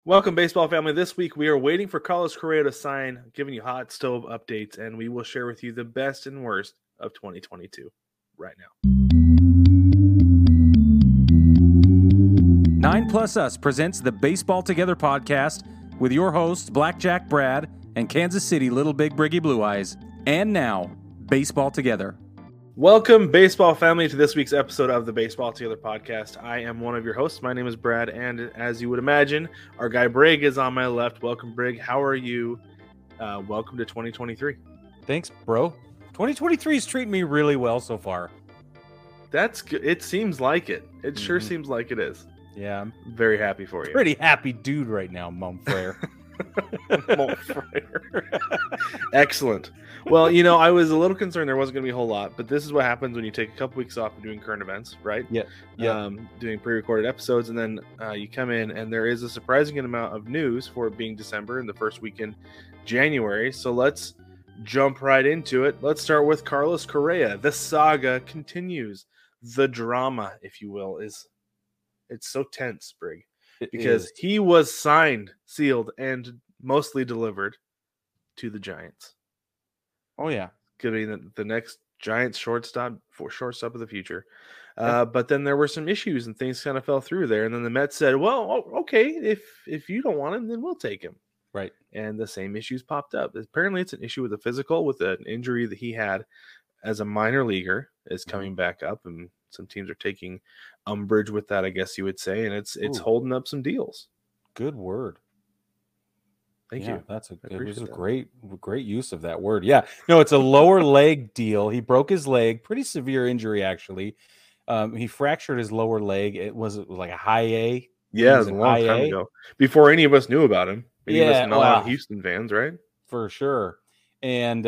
Welcome, baseball family. This week we are waiting for Carlos Correa to sign, giving you hot stove updates, and we will share with you the best and worst of 2022 right now. 9+ Us presents the Baseball Together podcast with your hosts, Blackjack Brad and Kansas City Little Big Briggy Blue Eyes. And now, Baseball Together. Welcome, baseball family, to this week's episode of the Baseball Together podcast. I am one of your hosts. My name is Brad, and as you would imagine, our guy Brig is on my left. Welcome, Brig. How are you? Welcome to 2023. Thanks, bro. 2023 is treating me really well so far. That's good. It seems like it. It sure seems like it is. Yeah, I'm very happy for you. Pretty happy dude right now, Mom Frere. Excellent. Well, I was a little concerned there wasn't going to be a whole lot, but this is what happens when you take a couple weeks off of doing current events, right? Yeah. Doing pre-recorded episodes, and then you come in, and there is a surprising amount of news for it being December and the first week in January. So let's jump right into it. Let's start with Carlos Correa. The saga continues. The drama, if you will, it's so tense, Brig. Because he was signed, sealed, and mostly delivered to the Giants. Oh, yeah. Could be the next Giants shortstop of the future. But then there were some issues and things kind of fell through there. And then the Mets said, well, okay, if you don't want him, then we'll take him. Right. And the same issues popped up. Apparently it's an issue with the physical, with an injury that he had as a minor leaguer is coming back up, and some teams are taking umbrage with that, I guess you would say, and it's holding up some deals. Good word. Thank you. It was a great use of that word. Yeah. No, it's a lower leg deal. He broke his leg, pretty severe injury actually. He fractured his lower leg. It was like a high A. Yeah, it was a long time ago. Before any of us knew about him. Any of us non-Houston fans, right? For sure. And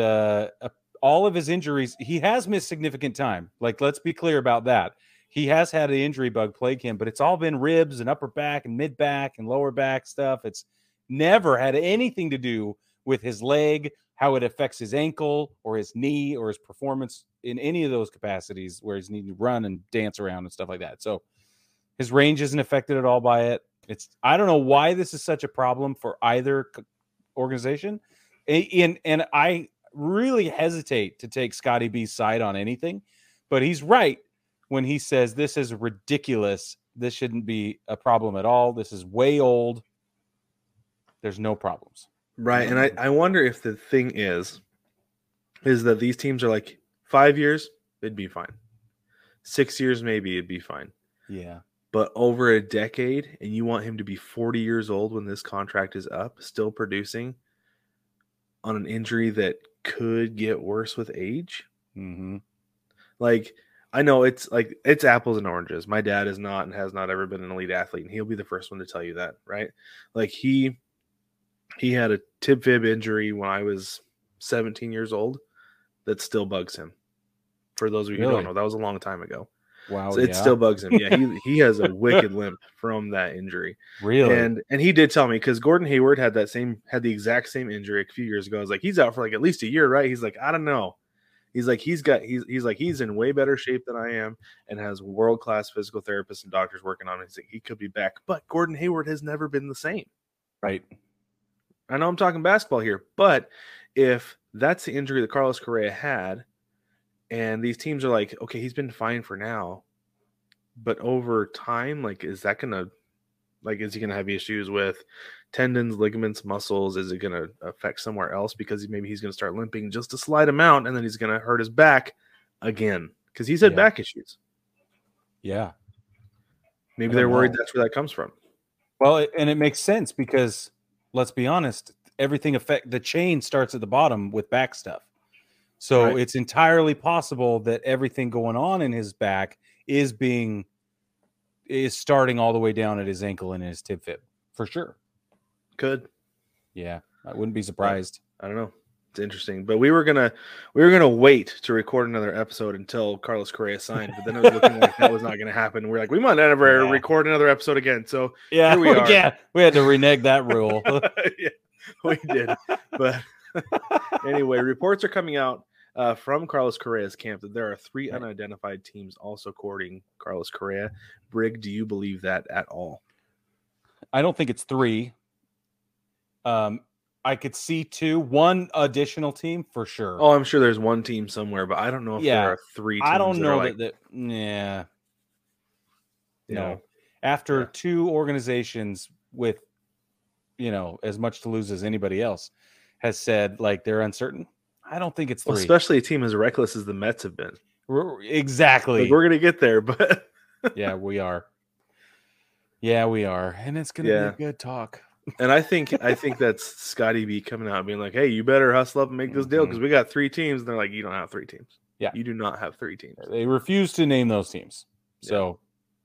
all of his injuries, he has missed significant time. Like, let's be clear about that. He has had an injury bug plague him, but it's all been ribs and upper back and mid back and lower back stuff. It's never had anything to do with his leg, how it affects his ankle or his knee or his performance in any of those capacities where he's needing to run and dance around and stuff like that. So his range isn't affected at all by it. I don't know why this is such a problem for either organization. And I really hesitate to take Scotty B's side on anything, but he's right when he says this is ridiculous. This shouldn't be a problem at all. This is way old. There's no problems. Right. And I wonder if the thing is that these teams are like 5 years, it'd be fine. 6 years, maybe it'd be fine. Yeah. But over a decade, and you want him to be 40 years old when this contract is up, still producing on an injury that could get worse with age. Mm-hmm. Like, I know it's apples and oranges. My dad is not and has not ever been an elite athlete, and he'll be the first one to tell you that, right? Like, he had a tib fib injury when I was 17 years old that still bugs him. For those of you who don't know, that was a long time ago. Wow. So it still bugs him. Yeah, he has a wicked limp from that injury. Really? And he did tell me, because Gordon Hayward had the exact same injury a few years ago. I was like, he's out for like at least a year, right? He's like, I don't know. He's like, he's in way better shape than I am and has world-class physical therapists and doctors working on him. He's like, he could be back. But Gordon Hayward has never been the same. Right. I know I'm talking basketball here, but if that's the injury that Carlos Correa had, and these teams are like, okay, he's been fine for now, but over time, like, is he gonna have issues with tendons, ligaments, muscles? Is it gonna affect somewhere else because maybe he's gonna start limping just a slight amount, and then he's gonna hurt his back again because he's had back issues? Yeah, maybe they're worried that's where that comes from. Well, and it makes sense because let's be honest, the chain starts at the bottom with back stuff. So It's entirely possible that everything going on in his back is starting all the way down at his ankle and his tib fib for sure. Could. Yeah. I wouldn't be surprised. I don't know. It's interesting, but we were gonna wait to record another episode until Carlos Correa signed, but then it was looking like that was not going to happen. We're like, we might never record another episode again. So here we are. Yeah, we had to renege that rule. Yeah, we did. But anyway, reports are coming out from Carlos Correa's camp that there are 3 unidentified teams also courting Carlos Correa. Brig, do you believe that at all? I don't think it's 3. I could see one additional team for sure. Oh, I'm sure there's one team somewhere, but I don't know if there are 3 teams. I don't know that that. Yeah. Yeah. No. After Yeah. 2 organizations with, as much to lose as anybody else has said, like, they're uncertain. I don't think it's 3. Well, especially a team as reckless as the Mets have been. Exactly. Like, we're going to get there, but yeah, we are. Yeah, we are. And it's going to be a good talk. And I think that's Scotty B coming out and being like, hey, you better hustle up and make this deal because we got 3 teams. And they're like, you don't have 3 teams. Yeah. You do not have 3 teams. They refuse to name those teams. So,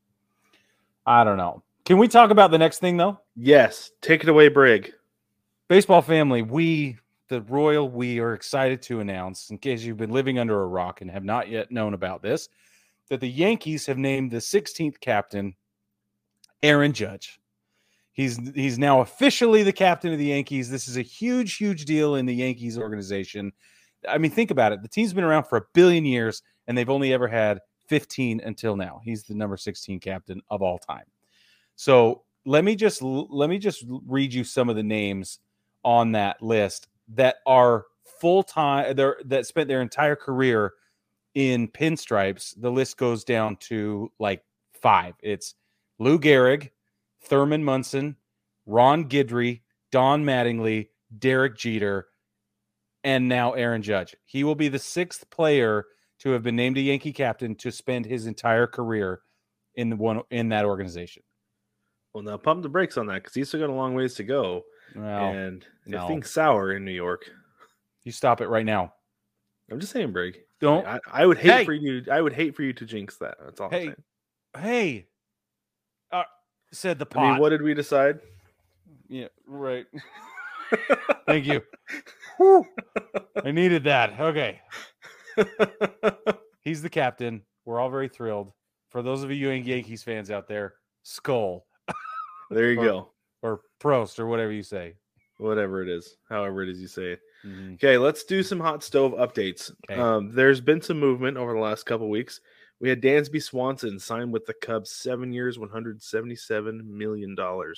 I don't know. Can we talk about the next thing, though? Yes. Take it away, Brig. Baseball family, the Royal, we are excited to announce, in case you've been living under a rock and have not yet known about this, that the Yankees have named the 16th captain, Aaron Judge. He's now officially the captain of the Yankees. This is a huge, huge deal in the Yankees organization. I mean, think about it. The team's been around for 1 billion years, and they've only ever had 15 until now. He's the number 16 captain of all time. So let me just read you some of the names on that list that are full-time, that spent their entire career in pinstripes. The list goes down to like 5. It's Lou Gehrig, Thurman Munson, Ron Guidry, Don Mattingly, Derek Jeter, and now Aaron Judge. He will be the 6th player to have been named a Yankee captain to spend his entire career in that organization. Well, now pump the brakes on that because he's still got a long ways to go. Well, and if things sour in New York, you stop it right now. I'm just saying, Brig. Don't. I would hate for you. I would hate for you to jinx that. That's all I'm saying. Hey. Said the pot. I mean, what did we decide? Yeah, right. Thank you. Whew. I needed that. Okay. He's the captain. We're all very thrilled. For those of you Yankees fans out there, skull. There you go. Or Prost, or whatever you say. Whatever it is. However it is you say it. Mm-hmm. Okay, let's do some hot stove updates. Okay. There's been some movement over the last couple of weeks. We had Dansby Swanson signed with the Cubs 7 years, $177 million.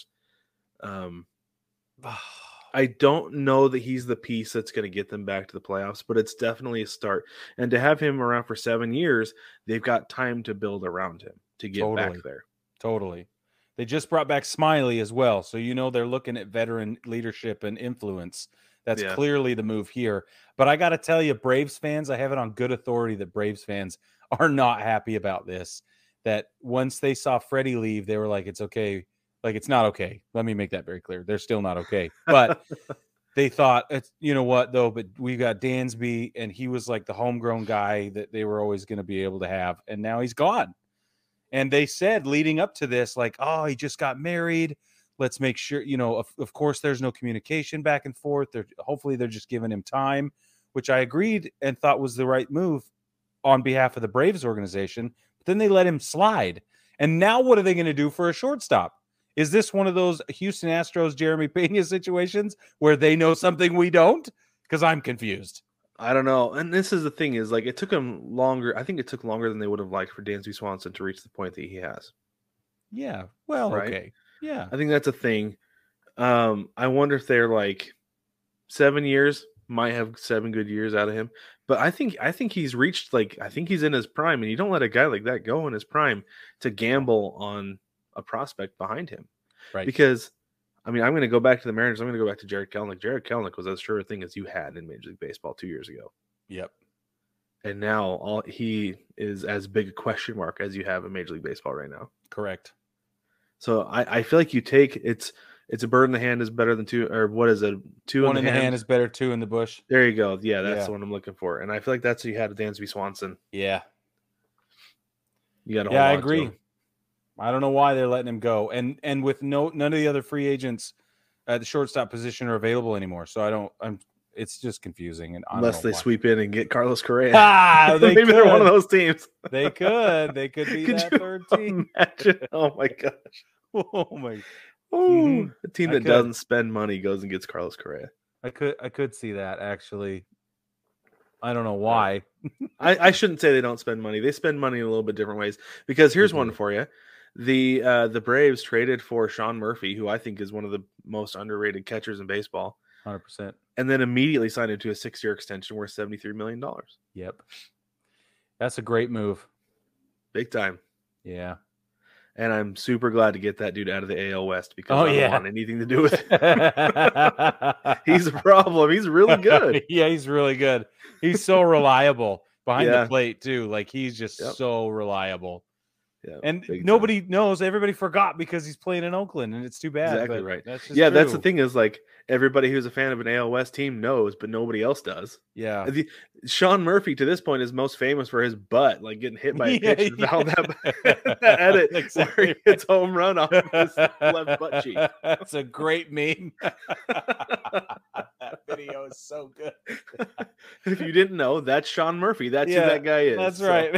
I don't know that he's the piece that's going to get them back to the playoffs, but it's definitely a start. And to have him around for 7 years, they've got time to build around him to get back there. Totally. They just brought back Smiley as well. So, they're looking at veteran leadership and influence. That's clearly the move here. But I got to tell you, Braves fans, I have it on good authority that Braves fans are not happy about this. That once they saw Freddie leave, they were like, it's okay. Like, it's not okay. Let me make that very clear. They're still not okay. But they thought, you know what, though, but we got Dansby, and he was like the homegrown guy that they were always going to be able to have. And now he's gone. And they said leading up to this, like, oh, he just got married. Let's make sure, of course, there's no communication back and forth. Hopefully they're just giving him time, which I agreed and thought was the right move on behalf of the Braves organization. But then they let him slide. And now what are they going to do for a shortstop? Is this one of those Houston Astros, Jeremy Pena situations where they know something we don't? Because I'm confused. I don't know. And this is the thing is, like, it took him longer. I think it took longer than they would have liked for Dansby Swanson to reach the point that he has. Yeah. Well, right? Okay. Yeah. I think that's a thing. I wonder if they're like 7 years might have 7 good years out of him. But I think he's reached, like, I think he's in his prime, and you don't let a guy like that go in his prime to gamble on a prospect behind him. Right. Because, I mean, I'm going to go back to the Mariners. I'm going to go back to Jared Kelenic. Jared Kelenic was as sure a thing as you had in Major League Baseball 2 years ago. Yep. And now he is as big a question mark as you have in Major League Baseball right now. Correct. So I feel like you take it's a bird in the hand is better than 2, or what is it? 2 1 in the hand is better, 2 in the bush. There you go. Yeah, that's the one I'm looking for. And I feel like that's what you had with Dansby Swanson. Yeah. You got to I agree. I don't know why they're letting him go. And with none of the other free agents at the shortstop position are available anymore. So it's just confusing. And unless they sweep in and get Carlos Correa. Maybe they're one of those teams. They could be that third team. Imagine? Oh my gosh. Oh my. A team that doesn't spend money goes and gets Carlos Correa. I could see that, actually. I don't know why. I shouldn't say they don't spend money. They spend money in a little bit different ways. Because here's one for you. The Braves traded for Sean Murphy, who I think is one of the most underrated catchers in baseball, 100%. and then immediately signed him to a 6-year extension worth $73 million. Yep. That's a great move. Big time. Yeah. And I'm super glad to get that dude out of the AL West because I don't want anything to do with it. He's a problem. He's really good. Yeah, he's really good. He's so reliable behind the plate, too. Like, he's just so reliable. Yeah, and nobody knows. Everybody forgot because he's playing in Oakland, and it's too bad. Exactly right. That's just true. That's the thing is, like, everybody who's a fan of an AL West team knows, but nobody else does. Yeah. Sean Murphy, to this point, is most famous for his butt, like getting hit by a pitch and found that edit where he hits home run off his left butt cheek. That's a great meme. That video is so good. If you didn't know, that's Sean Murphy. That's who that guy is. That's right.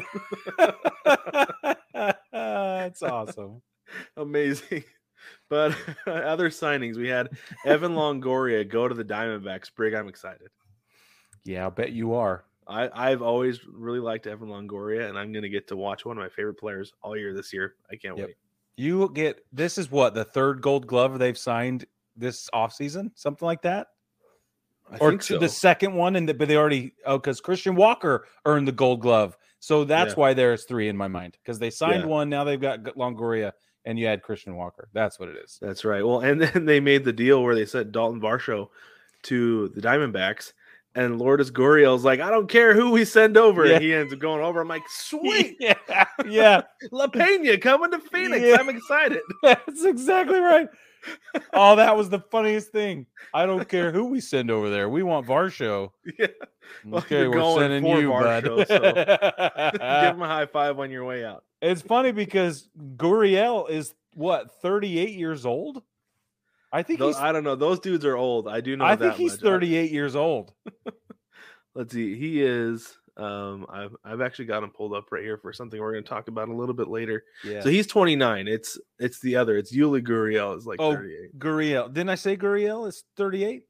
That's awesome. Amazing. But other signings, we had Evan Longoria go to the Diamondbacks. Brig, I'm excited. Yeah, I'll bet you are. I've always really liked Evan Longoria, and I'm going to get to watch one of my favorite players all year this year. I can't wait. This is what, the third Gold Glove they've signed this offseason? Something like that? I think so. The second one, but they already, because Christian Walker earned the Gold Glove. So that's why there's 3 in my mind, because they signed one. Now they've got Longoria, and you had Christian Walker. That's what it is. That's right. Well, and then they made the deal where they sent Dalton Varsho to the Diamondbacks, and Lourdes Gurriel's like, I don't care who we send over, and he ends up going over. I'm like, sweet, yeah. La Pena coming to Phoenix. I'm excited. That's exactly right. Oh, that was the funniest thing. I don't care who we send over there. We want Varsho. Yeah. Well, okay, we're sending you, Varsho, bud. So give him a high five on your way out. It's funny because Gurriel is, 38 years old? I think I don't know. Those dudes are old. I do know I that think he's 38 years old. Let's see. He is... I've actually got him pulled up right here for something we're going to talk about a little bit later. Yeah. So he's 29. It's the other. It's Yuli Gurriel is like 38. Gurriel. Didn't I say Gurriel is 38?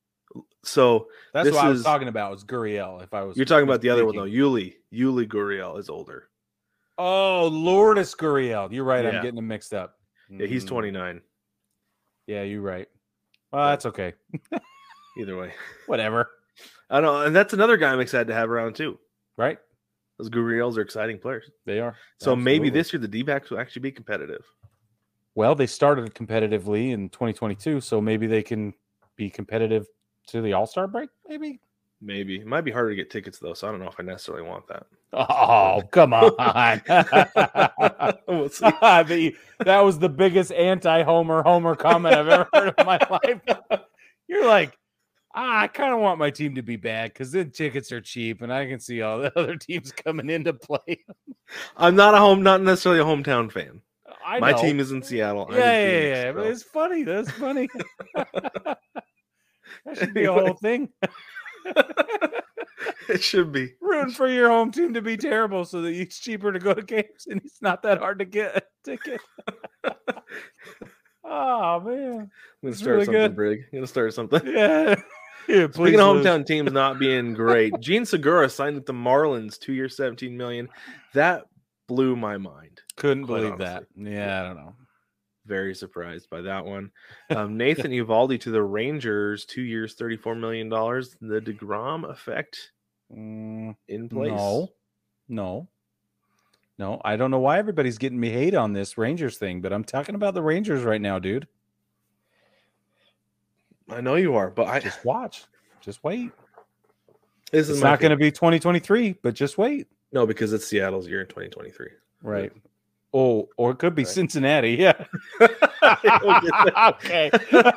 So that's what I was talking about. Was Gurriel? You're talking about the other one though. Yuli Gurriel is older. Oh, Lourdes Gurriel. You're right. I'm getting them mixed up. Yeah, he's 29. Yeah, you're right. Well, that's okay. Either way, whatever. I know, and that's another guy I'm excited to have around too. Right? Those Gurriels are exciting players. They are. So maybe this year the D-backs will actually be competitive. Well, they started competitively in 2022, so maybe they can be competitive to the All-Star break, maybe? Maybe. It might be harder to get tickets, though, so I don't know if I necessarily want that. Oh, come on. We'll see. That was the biggest anti-Homer comment I've ever heard in my life. You're like, I kind of want my team to be bad because then tickets are cheap and I can see all the other teams coming into play. I'm not necessarily a hometown fan. My team is in Seattle. Yeah. But it's funny. That's funny. That should be a whole thing. It should be. Rooting for your home team to be terrible so that it's cheaper to go to games and it's not that hard to get a ticket. Oh, man. I'm going to start something, Brig. I'm going to start something. Yeah. Speaking of hometown teams not being great, Gene Segura signed with the Marlins 2 years, $17 million. That blew my mind. Couldn't believe that. Yeah, I don't know. Very surprised by that one. Nathan Eovaldi to the Rangers, 2 years, $34 million. The DeGrom effect in place? No. I don't know why everybody's getting me hate on this Rangers thing, but I'm talking about the Rangers right now, dude. I know you are, but just watch. Just wait. It's not going to be 2023, but just wait. No, because it's Seattle's year in 2023. Right. Oh, or it could be Cincinnati. Yeah. Okay.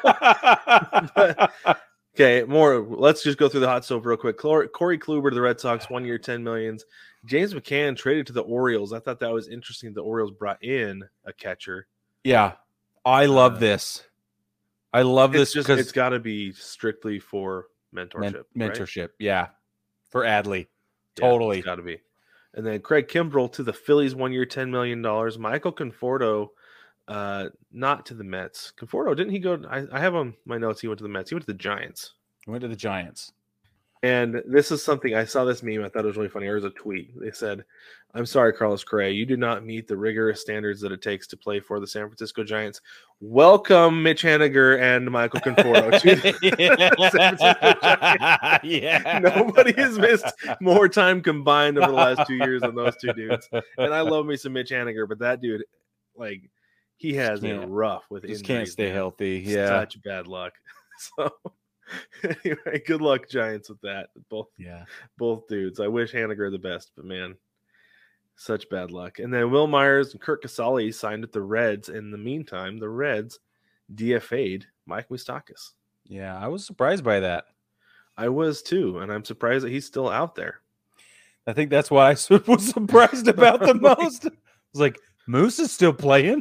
Okay, more. Let's just go through the hot stove real quick. Corey Kluber to the Red Sox, 1 year, $10 million. James McCann traded to the Orioles. I thought that was interesting. The Orioles brought in a catcher. Yeah, I love this. I love this because it's got to be strictly for mentorship. Mentorship, right? Yeah. For Adley. Totally. It's got to be. And then Craig Kimbrell to the Phillies, 1 year, $10 million. Michael Conforto, not to the Mets. Conforto, didn't he go? I have on my notes he went to the Mets. He went to the Giants. He went to the Giants. And this is something I saw this meme. I thought it was really funny. There was a tweet. They said, "I'm sorry, Carlos Correa, you do not meet the rigorous standards that it takes to play for the San Francisco Giants. Welcome, Mitch Haniger and Michael Conforto to the San Francisco Giants." Yeah. Nobody has missed more time combined over the last 2 years than those two dudes. And I love me some Mitch Haniger, but that dude, like, he has it rough with injuries. Just can't stay healthy. Yeah, such bad luck. So. Anyway, good luck, Giants, with that. Both dudes. I wish Haniger the best, but man, such bad luck. And then Will Myers and Kurt Casale signed with the Reds. In the meantime, the Reds DFA'd Mike Moustakas. Yeah, I was surprised by that. I was too, and I'm surprised that he's still out there. I think that's what I was surprised about the most. I was like, Moose is still playing.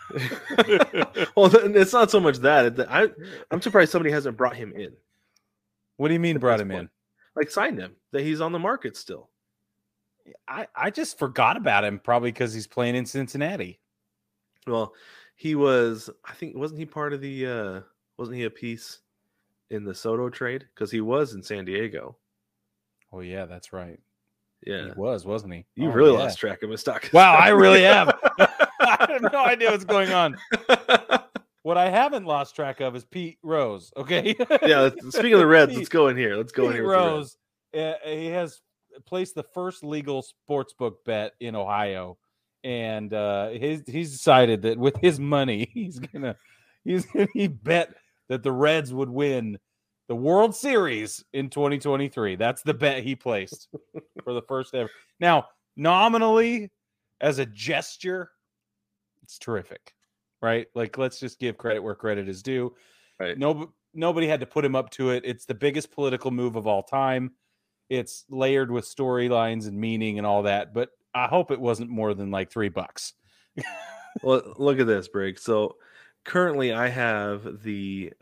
Well, it's not so much that. I'm surprised somebody hasn't brought him in. What do you mean brought him in? Like signed him, that he's on the market still. I just forgot about him, probably because he's playing in Cincinnati. Well, he was, I think, wasn't he part of the, wasn't he a piece in the Soto trade? Because he was in San Diego. Oh, yeah, that's right. Yeah. He was, wasn't he? You really lost track of Moustakas. Wow, I really have. I have no idea what's going on. What I haven't lost track of is Pete Rose. Okay. Yeah. Speaking of the Reds, let's go in here. Pete Rose. He has placed the first legal sportsbook bet in Ohio, and he's decided that with his money, he bet that the Reds would win the World Series in 2023. That's the bet he placed for the first ever. Now, nominally, as a gesture, it's terrific, right? Like, let's just give credit where credit is due. Right. Nobody had to put him up to it. It's the biggest political move of all time. It's layered with storylines and meaning and all that. But I hope it wasn't more than like $3. Well, look at this, Brig. So currently, I have the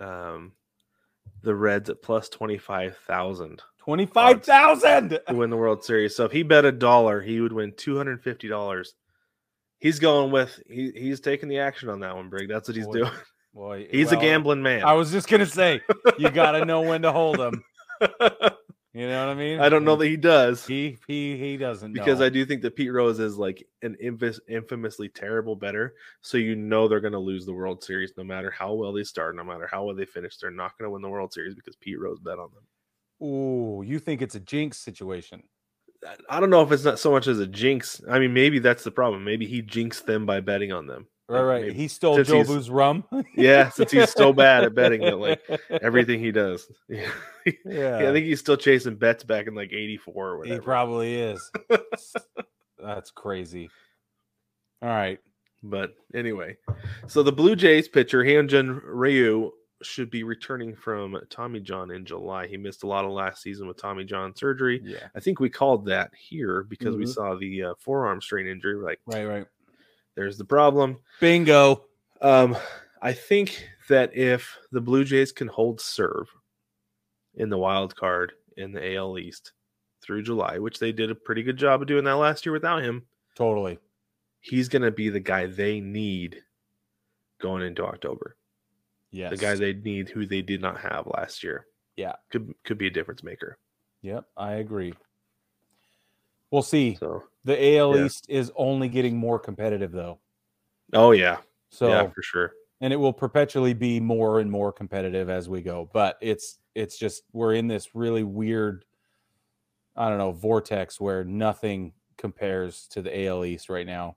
Reds at plus 25,000. 25,000 to win the World Series. So if he bet $1, he would win $250. He's going with he's taking the action on that one, Brig. That's what he's doing. Boy, he's a gambling man. I was just gonna say you got to know when to hold him. You know what I mean? I don't know that he does. He doesn't because know. I do think that Pete Rose is like an infamously terrible bettor. So you know they're going to lose the World Series no matter how well they start, no matter how well they finish. They're not going to win the World Series because Pete Rose bet on them. Ooh, you think it's a jinx situation? I don't know if it's not so much as a jinx. I mean, maybe that's the problem. Maybe he jinxed them by betting on them. Right. Maybe. He stole Jobu's rum. Yeah, since he's so bad at betting that like everything he does. Yeah. I think he's still chasing bets back in like 84 or whatever. He probably is. That's crazy. All right. But anyway, so the Blue Jays pitcher, Hyunjin Ryu, should be returning from Tommy John in July. He missed a lot of last season with Tommy John surgery. Yeah. I think we called that here because we saw the forearm strain injury. Like, right. There's the problem. Bingo. I think that if the Blue Jays can hold serve in the wild card in the AL East through July, which they did a pretty good job of doing that last year without him. Totally. He's going to be the guy they need going into October. Yes. The guy they need who they did not have last year. Yeah. Could be a difference maker. Yep, I agree. We'll see. So the AL East is only getting more competitive, though. Oh, yeah. So, yeah, for sure. And it will perpetually be more and more competitive as we go. But it's just we're in this really weird, I don't know, vortex where nothing compares to the AL East right now.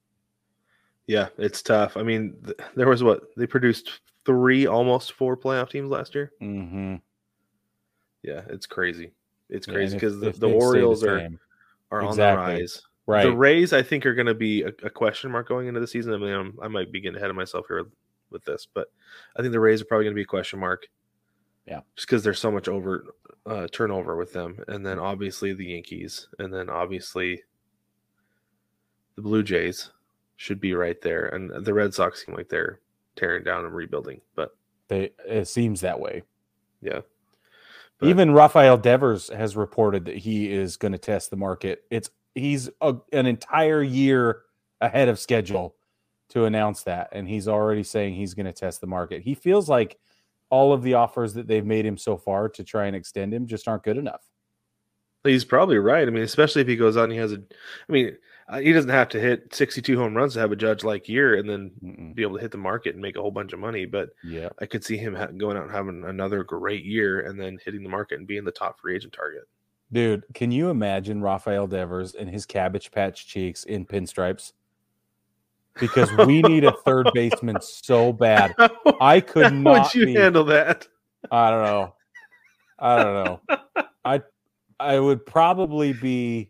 Yeah, it's tough. I mean, there was they produced 3, almost 4 playoff teams last year. Mm-hmm. Yeah, it's crazy. It's crazy because the Orioles are on the rise. Right. The Rays, I think, are going to be a question mark going into the season. I mean, I might be getting ahead of myself here with this, but I think the Rays are probably going to be a question mark. Yeah. Just because there's so much turnover with them. And then obviously the Yankees. And then obviously the Blue Jays should be right there. And the Red Sox seem like they're tearing down and rebuilding. But it seems that way. Yeah. But even Rafael Devers has reported that he is going to test the market. He's an entire year ahead of schedule to announce that, and he's already saying he's going to test the market. He feels like all of the offers that they've made him so far to try and extend him just aren't good enough. He's probably right. I mean, especially if he goes out and he has he doesn't have to hit 62 home runs to have a Judge-like year and then be able to hit the market and make a whole bunch of money. But Yeah. I could see him going out and having another great year and then hitting the market and being the top free agent target. Dude, can you imagine Rafael Devers and his Cabbage Patch cheeks in pinstripes? Because we need a third baseman so bad. I could not. How would you handle that? I don't know. I would probably be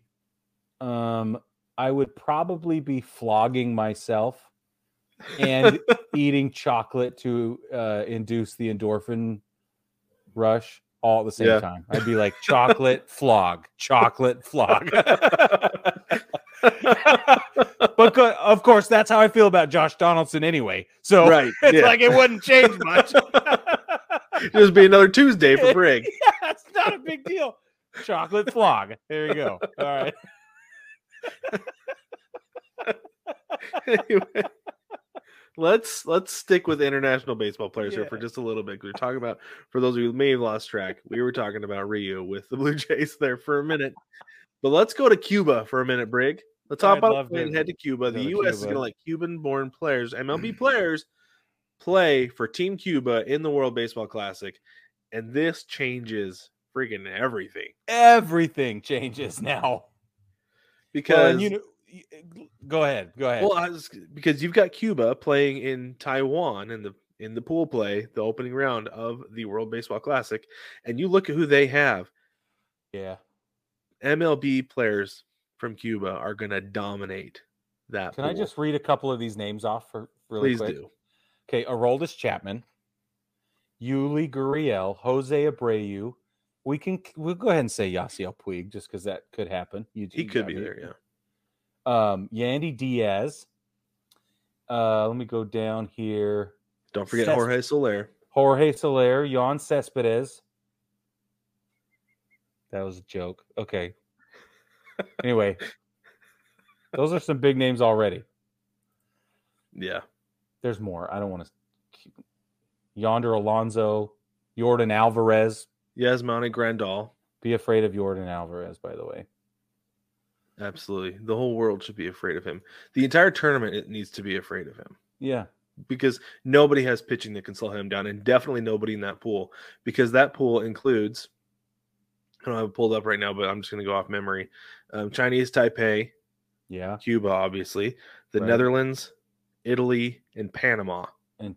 flogging myself and eating chocolate to induce the endorphin rush all at the same time. I'd be like chocolate flog. But of course, that's how I feel about Josh Donaldson anyway. So it's like it wouldn't change much. Just be another Tuesday for Brig. Yeah, it's not a big deal. Chocolate flog. There you go. All right. Anyway, let's stick with international baseball players here for just a little bit. We're talking about, for those of you who may have lost track, we were talking about Rio with the Blue Jays there for a minute. But let's go to Cuba for a minute, Brig. Let's hop out and head to Cuba. The U.S. is going to let Cuban-born players, MLB players, play for Team Cuba in the World Baseball Classic. And this changes freaking everything. Everything changes now. Because go ahead. Well, because you've got Cuba playing in Taiwan in the pool play, the opening round of the World Baseball Classic, and you look at who they have. Yeah. MLB players from Cuba are going to dominate that. Can I just read a couple of these names off for really quick? Please do. Okay, Aroldis Chapman, Yuli Gurriel, Jose Abreu. We'll go ahead and say Yasiel Puig just because that could happen. He could be there, yeah. Yandy Diaz. Let me go down here. Don't forget Jorge Soler. Jan Cespedes. That was a joke. Okay. Anyway, those are some big names already. Yeah. There's more. I don't want to keep Yonder Alonso, Jordan Alvarez. Yasmani Grandal. Be afraid of Jordan Alvarez, by the way. Absolutely. The whole world should be afraid of him. The entire tournament it needs to be afraid of him. Yeah. Because nobody has pitching that can slow him down, and definitely nobody in that pool. Because that pool includes, I don't have it pulled up right now, but I'm just going to go off memory. Chinese Taipei. Yeah. Cuba, obviously. The Netherlands, Italy, and Panama.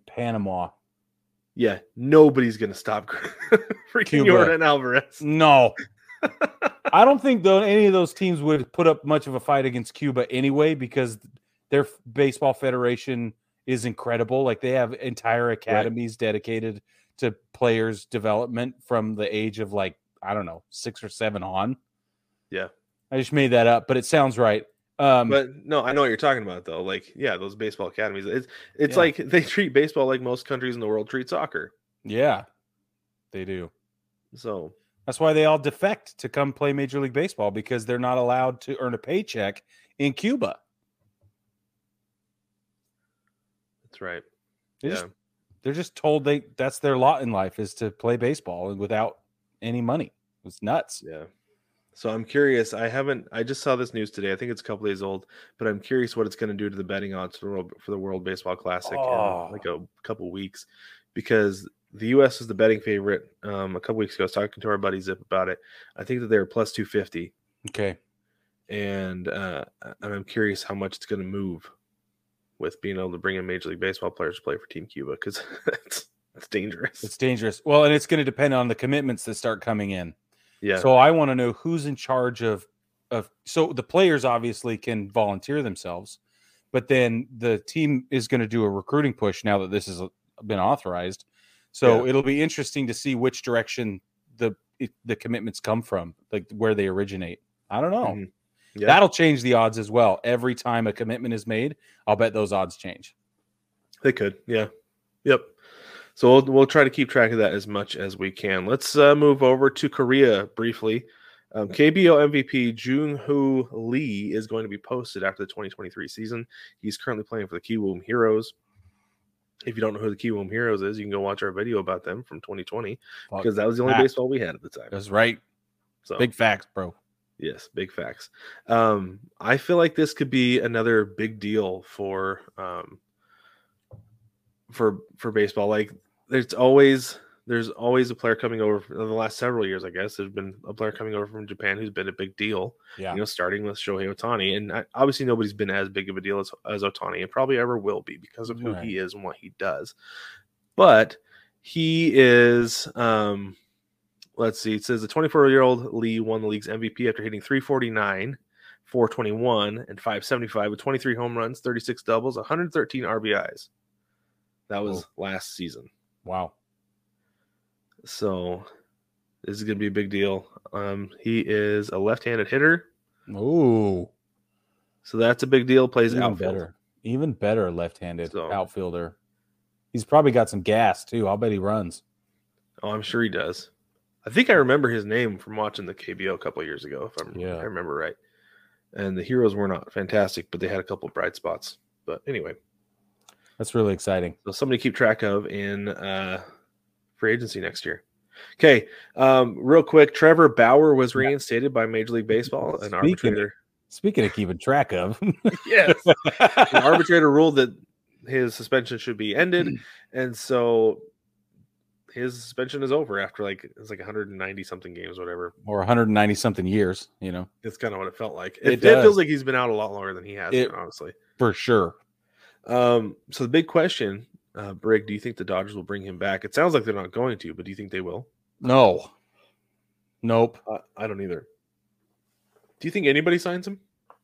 Yeah, nobody's going to stop freaking Jordan Alvarez. No. I don't think any of those teams would put up much of a fight against Cuba anyway because their baseball federation is incredible. Like they have entire academies dedicated to players' development from the age of 6 or 7 on. Yeah. I just made that up, but it sounds right. But no, I know what you're talking about though. Like, yeah, those baseball academies. It's like they treat baseball like most countries in the world treat soccer. Yeah, they do. So that's why they all defect to come play Major League Baseball because they're not allowed to earn a paycheck in Cuba. That's right. They're just told that's their lot in life is to play baseball without any money. It's nuts. Yeah. So I'm curious. I just saw this news today. I think it's a couple days old, but I'm curious what it's going to do to the betting odds for the World Baseball Classic in like a couple weeks, because the U.S. is the betting favorite. A couple weeks ago, I was talking to our buddy Zip about it. I think that they're plus 250. Okay. And I'm curious how much it's going to move with being able to bring in Major League Baseball players to play for Team Cuba, because that's dangerous. It's dangerous. Well, and it's going to depend on the commitments that start coming in. Yeah. So I want to know who's in charge of so the players obviously can volunteer themselves, but then the team is going to do a recruiting push now that this has been authorized. So it'll be interesting to see which direction the commitments come from, like where they originate. I don't know. Mm-hmm. Yeah. That'll change the odds as well. Every time a commitment is made, I'll bet those odds change. They could. Yeah. Yep. So we'll try to keep track of that as much as we can. Let's move over to Korea briefly. KBO MVP Jung-Hoo Lee is going to be posted after the 2023 season. He's currently playing for the Kiwoom Heroes. If you don't know who the Kiwoom Heroes is, you can go watch our video about them from 2020 because that was the only baseball we had at the time. That's right. So big facts, bro. Yes, big facts. I feel like this could be another big deal for baseball. Like there's always a player coming over in the last several years. I guess there's been a player coming over from Japan who's been a big deal. Yeah. Starting with Shohei Ohtani, and obviously nobody's been as big of a deal as Ohtani, and probably ever will be because of who he is and what he does. But he is. Let's see. It says the 24-year-old Lee won the league's MVP after hitting 349, 421, and 575 with 23 home runs, 36 doubles, 113 RBIs. That was last season. Wow. So this is going to be a big deal. He is a left-handed hitter. Ooh. So that's a big deal. Plays Even outfield. Even better left-handed outfielder. He's probably got some gas, too. I'll bet he runs. Oh, I'm sure he does. I think I remember his name from watching the KBO a couple of years ago, if I remember right. And the Heroes were not fantastic, but they had a couple of bright spots. But anyway. That's really exciting. So somebody to keep track of in free agency next year. Okay, real quick, Trevor Bauer was reinstated by Major League Baseball. An arbitrator. Speaking of keeping track of. Yes. An arbitrator ruled that his suspension should be ended. And so his suspension is over after it's like 190 something games, whatever, or 190 something years. It's kind of what it felt like. It feels like he's been out a lot longer than he has been, honestly, for sure. So the big question, Brig, do you think the Dodgers will bring him back? It sounds like they're not going to, but do you think they will? No. Nope. I don't either. Do you think anybody signs him?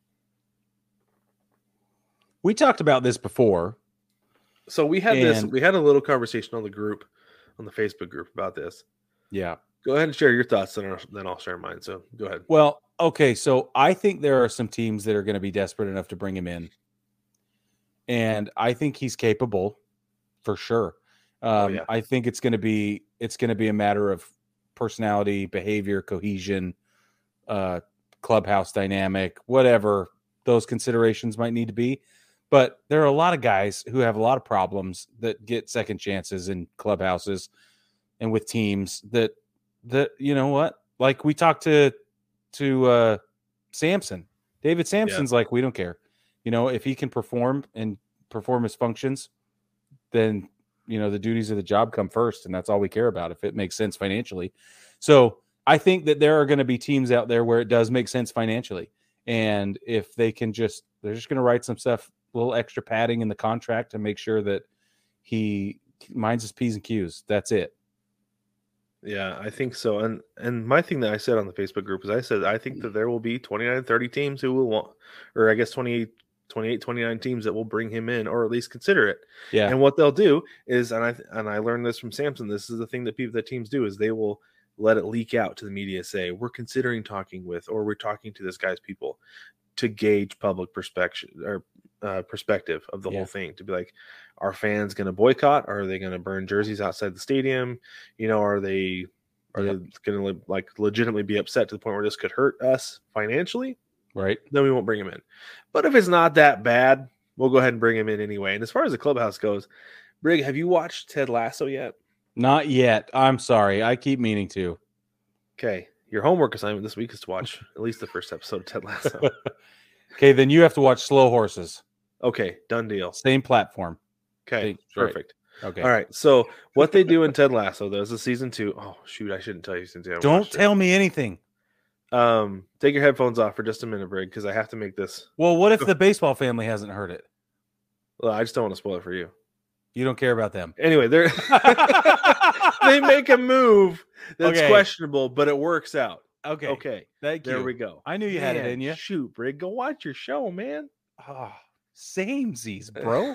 We talked about this before. So we had a little conversation on the Facebook group about this. Yeah. Go ahead and share your thoughts, and then I'll share mine. So go ahead. Well, okay. So I think there are some teams that are going to be desperate enough to bring him in. And I think he's capable for sure. I think it's going to be a matter of personality, behavior, cohesion, clubhouse dynamic, whatever those considerations might need to be. But there are a lot of guys who have a lot of problems that get second chances in clubhouses and with teams that you know what? Like we talked to Samson. David Sampson's like, we don't care. If he can perform his functions, then, the duties of the job come first, and that's all we care about if it makes sense financially. So I think that there are going to be teams out there where it does make sense financially. And if they can they're just going to write some stuff, a little extra padding in the contract to make sure that he minds his P's and Q's. That's it. Yeah, I think so. And my thing that I said on the Facebook group is I think that there will be 29, 30 teams who will want, or I guess 28, 29 teams that will bring him in, or at least consider it. Yeah. And what they'll do is, and I learned this from Samson, this is the thing that teams do, is they will let it leak out to the media, say, we're considering talking with, or we're talking to this guy's people, to gauge public perspective of the whole thing, to be like, are fans going to boycott? Are they going to burn jerseys outside the stadium? Are they going to legitimately be upset to the point where this could hurt us financially? Right. Then we won't bring him in. But if it's not that bad, we'll go ahead and bring him in anyway. And as far as the clubhouse goes, Brig, have you watched Ted Lasso yet? Not yet. I'm sorry. I keep meaning to. Okay. Your homework assignment this week is to watch at least the first episode of Ted Lasso. Okay, then you have to watch Slow Horses. Okay, done deal. Same platform. Okay, perfect. Right. Okay. All right. So what they do in Ted Lasso, though, is a season 2. Oh, shoot. I shouldn't tell you season 2. Don't tell me anything. Take your headphones off for just a minute, Brig, because I have to make this. Well, what if the baseball family hasn't heard it? Well, I just don't want to spoil it for you. You don't care about them. Anyway, they make a move that's questionable, but it works out. Okay. Thank you. There we go. I knew you had it in you. Shoot, Brig, go watch your show, man. Oh, samesies, bro.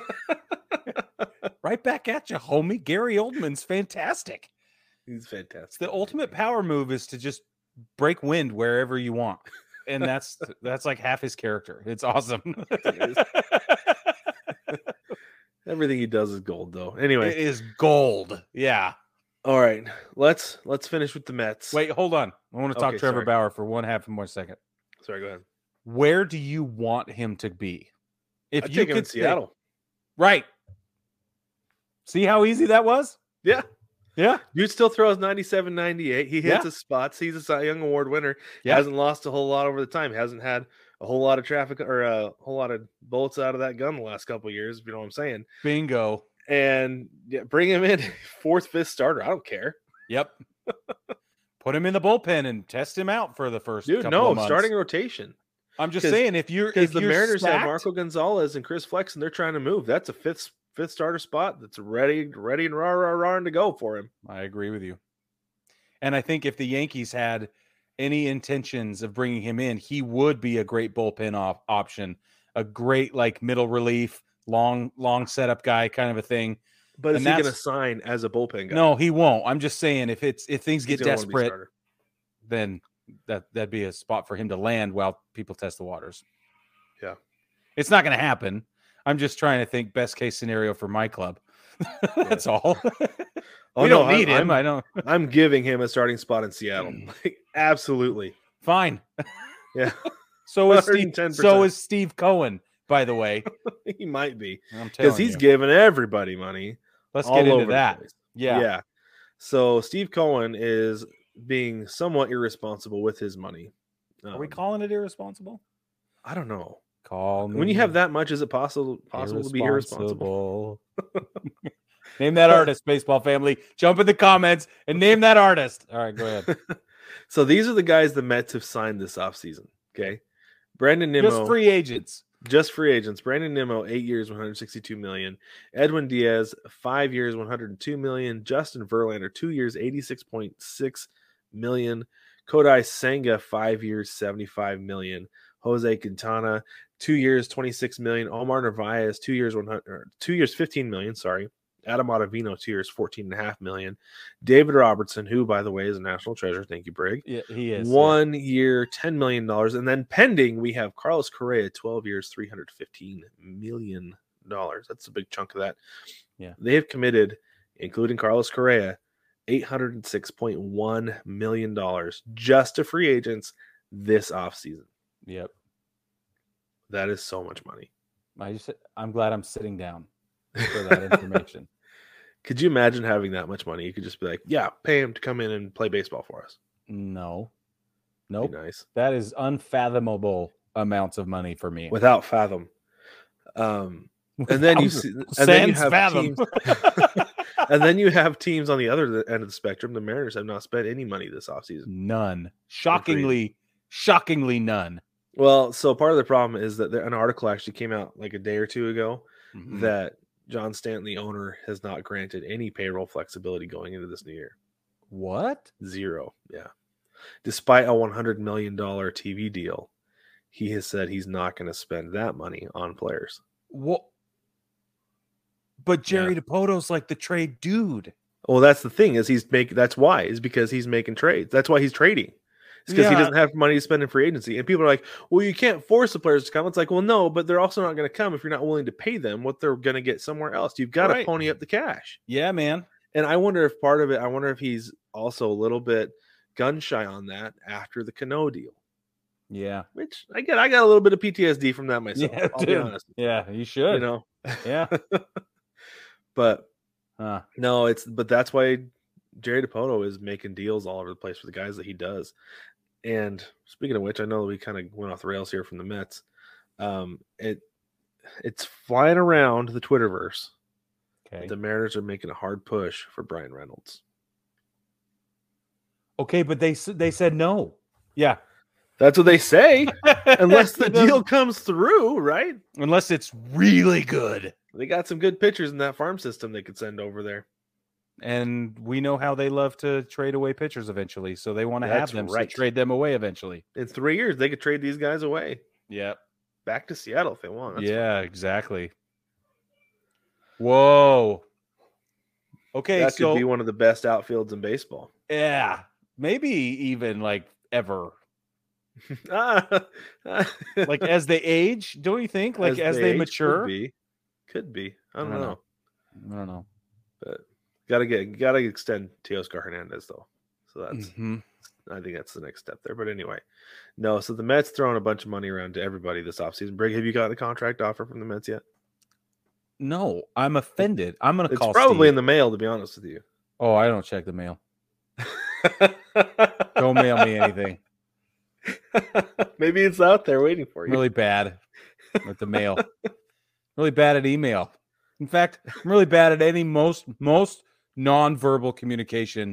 Right back at you, homie. Gary Oldman's fantastic. He's fantastic. The ultimate power move is to just break wind wherever you want. And that's like half his character. It's awesome. Everything he does is gold, though. Anyway. It is gold. Yeah. All right. Let's finish with the Mets. Wait, hold on. I want to talk Trevor Bauer for 1/2 more second. Sorry, go ahead. Where do you want him to be? If I'd you take him in Seattle. Right. See how easy that was? Yeah. Yeah. Dude still throws 97, 98. He hits Yeah. his spots. He's a Cy Young Award winner. Yeah. Hasn't lost a whole lot over the time. Hasn't had a whole lot of traffic or a whole lot of bullets out of that gun the last couple of years, if you know what I'm saying. Bingo. And bring him in 4th, 5th starter. I don't care. Yep. Put him in the bullpen and test him out for the first couple of months. Starting rotation. I'm just saying, if the Mariners have Marco Gonzalez and Chris Flex, and they're trying to move. That's a fifth starter spot that's ready and raw to go for him. I agree with you. And I think if the Yankees had any intentions of bringing him in, he would be a great bullpen option, a great like middle relief, long setup guy kind of a thing. But is he going to sign as a bullpen guy? No, he won't. I'm just saying if things get desperate, then that'd be a spot for him to land while people test the waters. Yeah. It's not going to happen. I'm just trying to think best case scenario for my club. That's all. We don't need him. I'm giving him a starting spot in Seattle. Like, absolutely. Fine. Yeah. So is Steve Cohen, by the way. He might be. Because he's giving everybody money. Let's get into that. Yeah. Yeah. So Steve Cohen is being somewhat irresponsible with his money. Are we calling it irresponsible? I don't know. When you have that much, is it possible to be irresponsible? Name that artist, baseball family. Jump in the comments and name that artist. All right, go ahead. So these are the guys the Mets have signed this offseason. Okay. Brandon Nimmo. Just free agents. Brandon Nimmo, 8 years, $162 million. Edwin Diaz, 5 years, $102 million. Justin Verlander, 2 years, $86.6 million. Kodai Senga, 5 years, $75 million. Jose Quintana, 2 years, $26 million. Omar Narvaez, 2 years, $15 million. Sorry. Adam Ottavino, 2 years, $14.5 million. David Robertson, who, by the way, is a national treasure. Thank you, Brig. Yeah, he is. 1 year, $10 million. And then pending, we have Carlos Correa, 12 years, $315 million. That's a big chunk of that. Yeah. They have committed, including Carlos Correa, $806.1 million just to free agents this offseason. Yep. That is so much money. I'm glad I'm sitting down for that information. Could you imagine having that much money? You could just be like, yeah, pay him to come in and play baseball for us. No. Nope. Nice. That is unfathomable amounts of money for me. Without fathom. And then you see, and then you have fathom. Teams, and then you have teams on the other end of the spectrum. The Mariners have not spent any money this offseason. None. Shockingly none. Well, so part of the problem is that an article actually came out like a day or two ago that John Stanton, the owner, has not granted any payroll flexibility going into this new year. What? 0. Yeah. Despite a $100 million TV deal, he has said he's not going to spend that money on players. What? But Jerry DiPoto's like the trade dude. Well, that's the thing is that's why is because he's making trades. That's why he's trading. It's because he doesn't have money to spend in free agency. And people are like, well, you can't force the players to come. It's like, well, no, but they're also not going to come if you're not willing to pay them what they're going to get somewhere else. You've got to pony up the cash. Yeah, man. And I wonder if he's also a little bit gun shy on that after the Cano deal. Yeah. Which I got a little bit of PTSD from that myself. Yeah, I'll be honest. Yeah, you should. Yeah. But but that's why Jerry DiPoto is making deals all over the place for the guys that he does. And speaking of which, I know that we kind of went off the rails here from the Mets. It's flying around the Twitterverse. Okay. The Mariners are making a hard push for Brian Reynolds. Okay, but they said no. Yeah. That's what they say. Unless the deal comes through, right? Unless it's really good. They got some good pitchers in that farm system they could send over there. And we know how they love to trade away pitchers eventually. So they want to have them so trade them away eventually. In 3 years, they could trade these guys away. Yeah. Back to Seattle if they want. That's fine. Exactly. Whoa. Okay. That could be one of the best outfields in baseball. Yeah. Maybe even like ever. Like as they age, don't you think? Like as they mature? Could be. I don't know. I don't know. But gotta extend Teoscar Hernandez though. So that's I think that's the next step there. But anyway, no. So the Mets throwing a bunch of money around to everybody this offseason. Brig, have you got a contract offer from the Mets yet? No, I'm offended. I'm gonna call. It's probably Steve. in the mail, to be honest with you. Oh, I don't check the mail. Don't mail me anything. Maybe it's out there waiting for I'm you. really bad with the mail. Really bad at email. In fact, I'm really bad at any most nonverbal communication.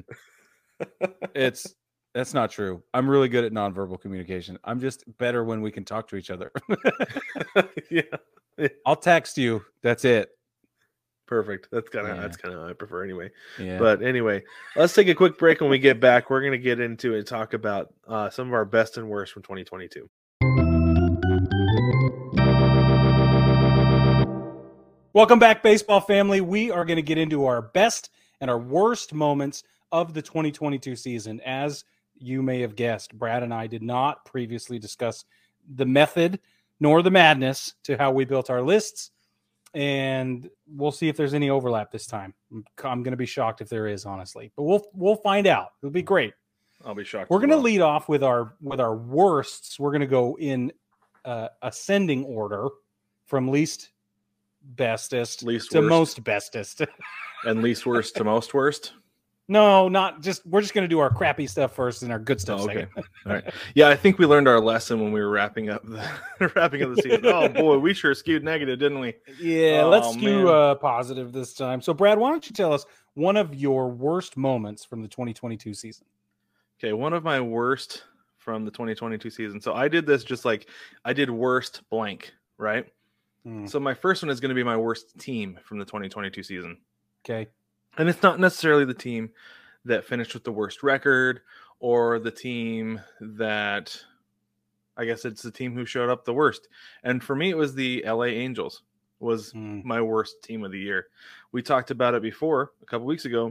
That's not true. I'm really good at nonverbal communication. I'm just better when we can talk to each other. Yeah. I'll text you. That's it. Perfect. That's kind of how I prefer anyway. Yeah. But anyway, let's take a quick break. When we get back, we're going to get into and talk about some of our best and worst from 2022. Welcome back, baseball family. We are going to get into our best and our worst moments of the 2022 season. As you may have guessed, Brad and I did not previously discuss the method nor the madness to how we built our lists. And we'll see if there's any overlap this time. I'm going to be shocked if there is, honestly. But we'll find out. It'll be great. I'll be shocked. We're going to lead off with our worsts. We're going to go in ascending order from least bestest to most bestest, and least worst to most worst. No, not just. We're just going to do our crappy stuff first and our good stuff second. All right. Yeah, I think we learned our lesson when we were wrapping up the season. Oh boy, we sure skewed negative, didn't we? Yeah, let's skew positive this time. So, Brad, why don't you tell us one of your worst moments from the 2022 season? Okay, one of my worst from the 2022 season. So I did this just like I did worst blank, right? So my first one is going to be my worst team from the 2022 season. Okay. And it's not necessarily the team that finished with the worst record or the team that, I guess it's the team who showed up the worst. And for me, it was the LA Angels was my worst team of the year. We talked about it before a couple weeks ago.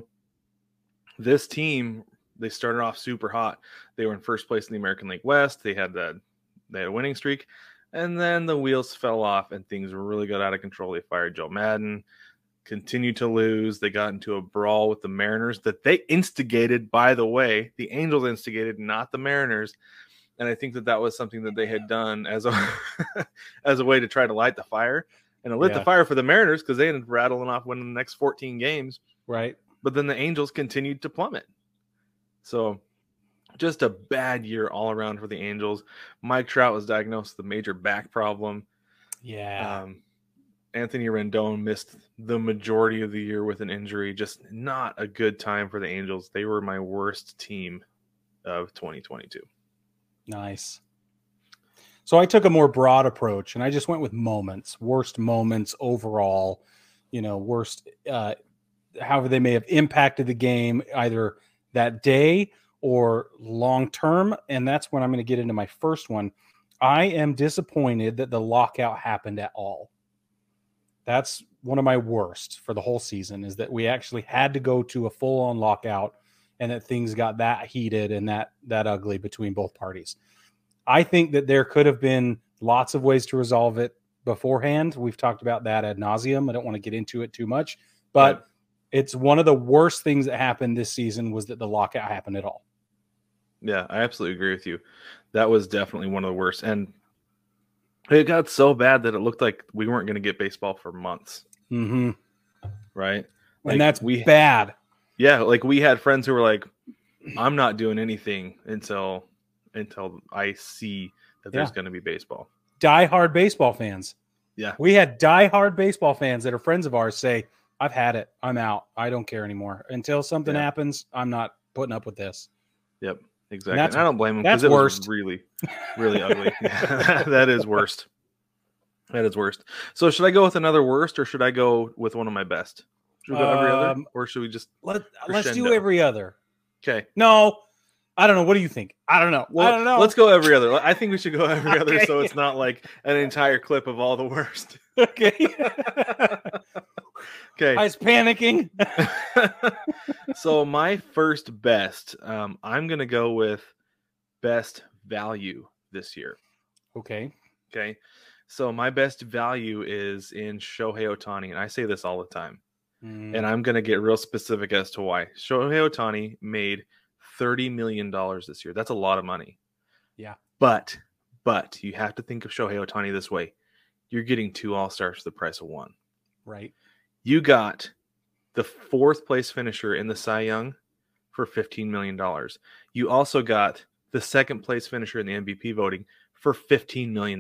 This team, they started off super hot. They were in first place in the American League West. They had a winning streak. And then the wheels fell off and things really got out of control. They fired Joe Madden, continued to lose. They got into a brawl with the Mariners that they instigated, by the way. The Angels instigated, not the Mariners. And I think that was something that they had done as a as a way to try to light the fire. And it lit the fire for the Mariners because they ended up rattling off winning the next 14 games. Right. But then the Angels continued to plummet. So just a bad year all around for the Angels. Mike Trout was diagnosed with a major back problem. Yeah. Anthony Rendon missed the majority of the year with an injury. Just not a good time for the Angels. They were my worst team of 2022. Nice. So I took a more broad approach, and I just went with moments, worst moments overall, worst, however they may have impacted the game either that day or long term. And that's when I'm going to get into my first one. I am disappointed that the lockout happened at all. That's one of my worst for the whole season, is that we actually had to go to a full-on lockout and that things got that heated and that ugly between both parties. I think that there could have been lots of ways to resolve it beforehand. We've talked about that ad nauseum. I don't want to get into it too much, but it's one of the worst things that happened this season was that the lockout happened at all. Yeah, I absolutely agree with you. That was definitely one of the worst. And it got so bad that it looked like we weren't going to get baseball for months. Mm-hmm. Right? And that's bad. Yeah, like we had friends who were like, I'm not doing anything until I see that there's going to be baseball. Die-hard baseball fans. Yeah. We had die-hard baseball fans that are friends of ours say, I've had it. I'm out. I don't care anymore. Until something happens, I'm not putting up with this. Yep. Exactly. And I don't blame them because it was really, really ugly. That is worst. That is worst. So should I go with another worst or should I go with one of my best? Should we go every other or should we just let's do every other? Okay. No, I don't know. What do you think? I don't know. Well, I don't know. Let's go every other. I think we should go every other so it's not like an entire clip of all the worst. Okay. Okay. I was panicking. So my first best, I'm going to go with best value this year. Okay. Okay. So my best value is in Shohei Ohtani, and I say this all the time. And I'm going to get real specific as to why. Shohei Ohtani made $30 million this year. That's a lot of money. Yeah. But you have to think of Shohei Ohtani this way. You're getting 2 All-Stars for the price of 1. Right. You got the 4th place finisher in the Cy Young for $15 million. You also got the 2nd place finisher in the MVP voting for $15 million.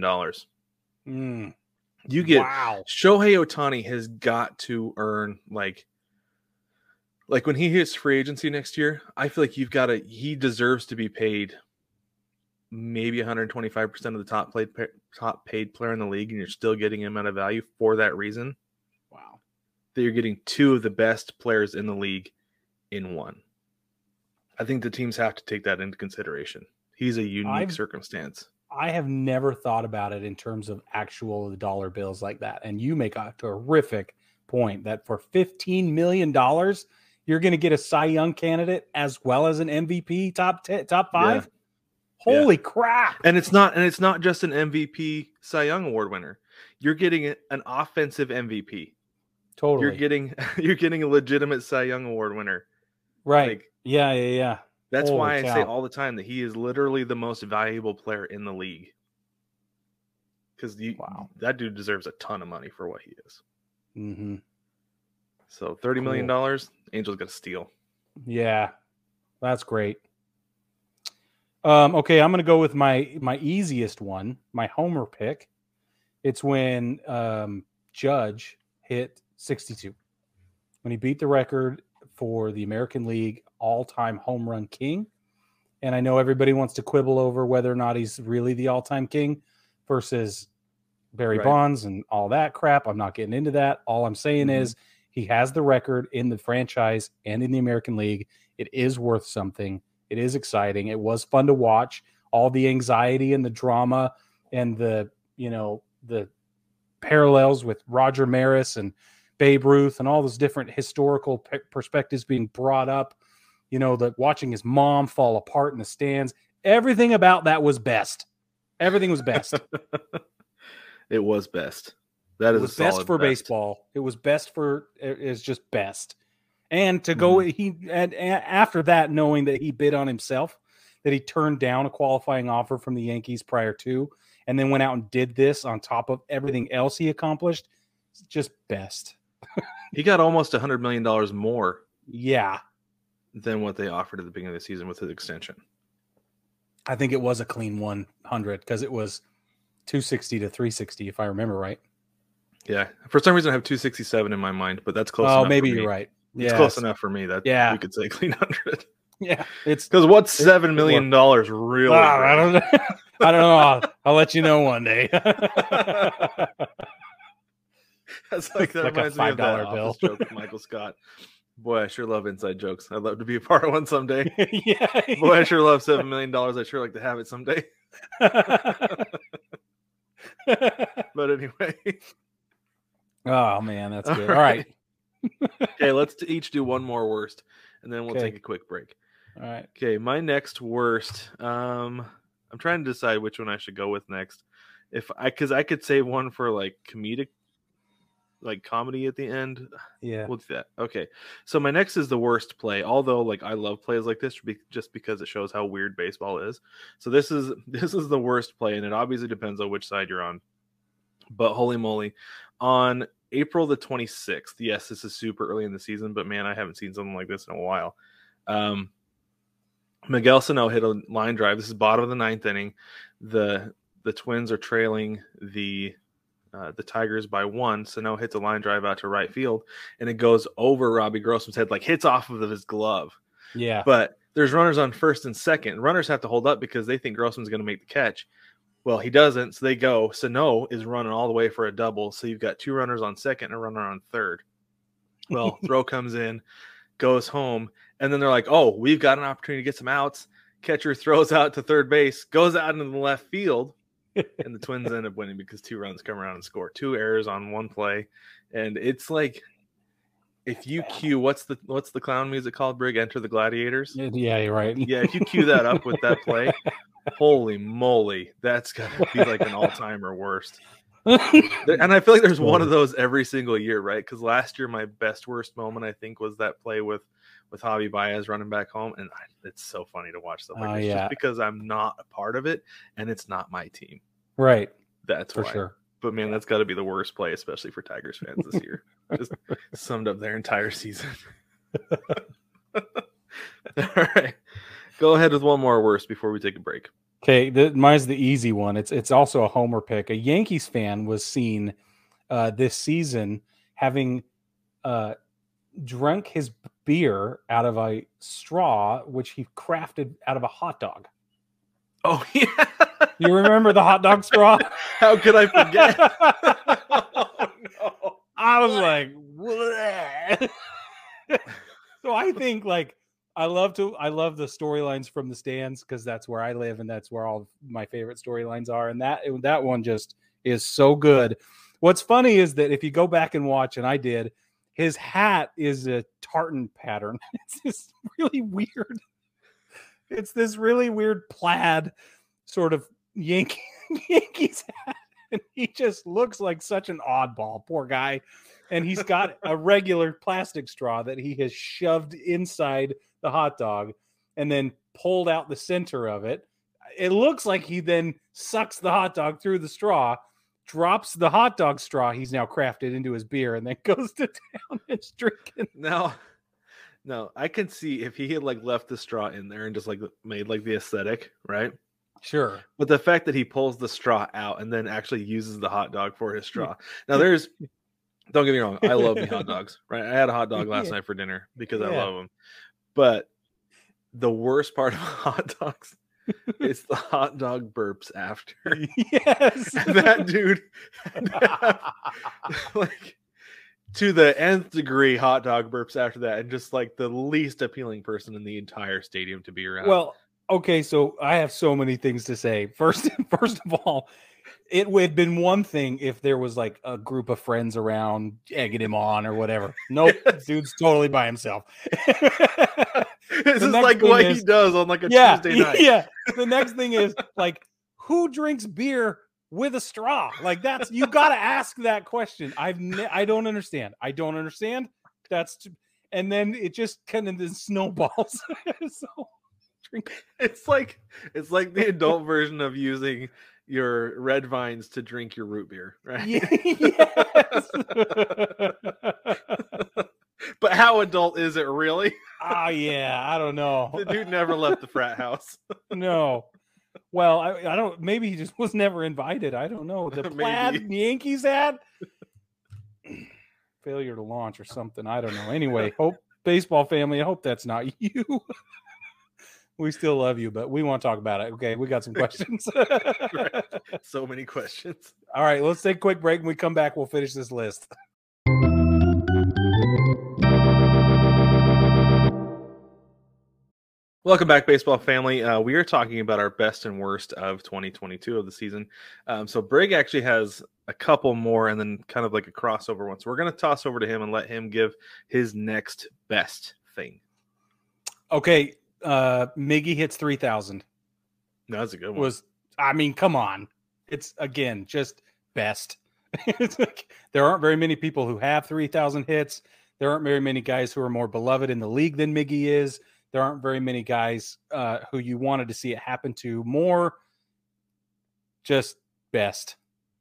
You get Shohei Ohtani has got to earn like when he hits free agency next year, I feel like he deserves to be paid maybe 125% of the top paid player in the league, and you're still getting him at a value for that reason. Wow. That you're getting 2 of the best players in the league in one. I think the teams have to take that into consideration. He's a unique circumstance. I have never thought about it in terms of actual dollar bills like that. And you make a terrific point that for $15 million, you're going to get a Cy Young candidate as well as an MVP top 5. Yeah. Holy crap. And it's not just an MVP Cy Young award winner. You're getting an offensive MVP. Totally. You're getting a legitimate Cy Young award winner. Right. Like, yeah. That's why I say all the time that he is literally the most valuable player in the league. Because that dude deserves a ton of money for what he is. Mm-hmm. So $30 million, Angels got to steal. Yeah, that's great. Okay, I'm going to go with my easiest one, my homer pick. It's when Judge hit 62. When he beat the record for the American League all-time home run king. And I know everybody wants to quibble over whether or not he's really the all-time king versus Barry Bonds and all that crap. I'm not getting into that. All I'm saying is he has the record in the franchise and in the American League. It is worth something. It is exciting. It was fun to watch. All the anxiety and the drama and the parallels with Roger Maris and Babe Ruth and all those different historical perspectives being brought up, watching his mom fall apart in the stands. Everything about that was best. Everything was best. It was best. That is a solid best for baseball. It was best for, it's just best. And to go, after that, knowing that he bid on himself, that he turned down a qualifying offer from the Yankees prior to, and then went out and did this on top of everything else he accomplished, it's just best. He got almost $100 million more. Yeah. Than what they offered at the beginning of the season with his extension. I think it was a clean 100 because it was 260 to 360, if I remember right. Yeah. For some reason, I have 267 in my mind, but that's close enough. Oh, maybe you're right. It's close enough for me that we could say clean 100. Yeah. It's because what's $7 million really? I don't know. I don't know. I'll let you know one day. That's like that like reminds me of that Office joke with Michael Scott. Boy, I sure love inside jokes. I'd love to be a part of one someday. Boy, I sure love $7 million. I'd sure like to have it someday. But anyway. Oh, man, that's good. All right. Okay, let's each do one more worst, and then we'll take a quick break. All right. Okay, my next worst. I'm trying to decide which one I should go with next. Because I could say one for like comedic, like comedy at the end. Yeah, we'll do that. Okay, so my next is the worst play. Although, like, I love plays like this just because it shows how weird baseball is. So this is the worst play, and it obviously depends on which side you're on. But holy moly, on April the 26th. Yes, this is super early in the season, but man, I haven't seen something like this in a while. Miguel Sano hit a line drive. This is bottom of the 9th inning. The Twins are trailing the Tigers by 1. Sano hits a line drive out to right field, and it goes over Robbie Grossman's head, like hits off of his glove. Yeah. But there's runners on first and second. Runners have to hold up because they think Grossman's going to make the catch. Well, he doesn't, so they go. Sano is running all the way for a double, so you've got 2 runners on second and a runner on third. Well, throw comes in, goes home, and then they're like, oh, we've got an opportunity to get some outs. Catcher throws out to third base, goes out into the left field, and the Twins end up winning because 2 runs come around and score. 2 errors on 1 play, and it's like, if you cue what's the clown music called, Brig? Enter the Gladiators. Yeah, you're right. Yeah, if you cue that up with that play, holy moly, that's gotta be like an all-timer worst. And I feel like there's one of those every single year, right? Because last year my best worst moment I think was that play with Javi Baez running back home, and it's so funny to watch stuff like this just because I'm not a part of it and it's not my team. Right. That's for why. Sure. But man, that's got to be the worst play, especially for Tigers fans this year. Just summed up their entire season. All right. Go ahead with one more worst before we take a break. Okay, mine's the easy one. It's also a homer pick. A Yankees fan was seen this season having drunk his beer out of a straw, which he crafted out of a hot dog. Oh, yeah. You remember the hot dog straw? How could I forget? Oh, no. I was like, bleh. So I think like I love the storylines from the stands because that's where I live and that's where all my favorite storylines are. And that one just is so good. What's funny is that if you go back and watch, and I did, his hat is a tartan pattern. It's just really weird. It's this really weird plaid sort of Yankees hat. And he just looks like such an oddball, poor guy. And he's got a regular plastic straw that he has shoved inside the hot dog and then pulled out the center of it. It looks like he then sucks the hot dog through the straw, drops the hot dog straw he's now crafted into his beer, and then goes to town and is drinking. No, I can see if he had like left the straw in there and just like made like the aesthetic, right? Sure. But the fact that he pulls the straw out and then actually uses the hot dog for his straw. Now don't get me wrong, I love me hot dogs, right? I had a hot dog last night for dinner because I love them. But the worst part of hot dogs is the hot dog burps after. Yes. And that dude like to the nth degree hot dog burps after that, and just like the least appealing person in the entire stadium to be around. Well, okay, so I have so many things to say. First of all, it would have been one thing if there was like a group of friends around egging him on or whatever. Nope, yes. Dude's totally by himself. This is like what he does on like a Tuesday night. Yeah. The next thing is like, who drinks beer with a straw? Like that's, you got to ask that question. I don't understand. I don't understand. And then it just kind of snowballs. So it's like the adult version of using your red vines to drink your root beer, right? Yes. But how adult is it really? Oh yeah, I don't know. The dude never left the frat house. No. Well, I don't. Maybe he just was never invited. I don't know. The plaid Yankees hat, failure to launch or something. I don't know. Anyway, hope baseball family. I hope that's not you. We still love you, but we won't talk about it. Okay, we got some questions. Right. So many questions. All right, let's take a quick break. When we come back, we'll finish this list. Welcome back, baseball family. We are talking about our best and worst of 2022 of the season. So Brig actually has a couple more and then kind of like a crossover one. So we're going to toss over to him and let him give his next best thing. Okay. Miggy hits 3,000. No, that's a good one. Come on. It's, again, just best. It's like, there aren't very many people who have 3,000 hits. There aren't very many guys who are more beloved in the league than Miggy is. There aren't very many guys who you wanted to see it happen to more. Just best.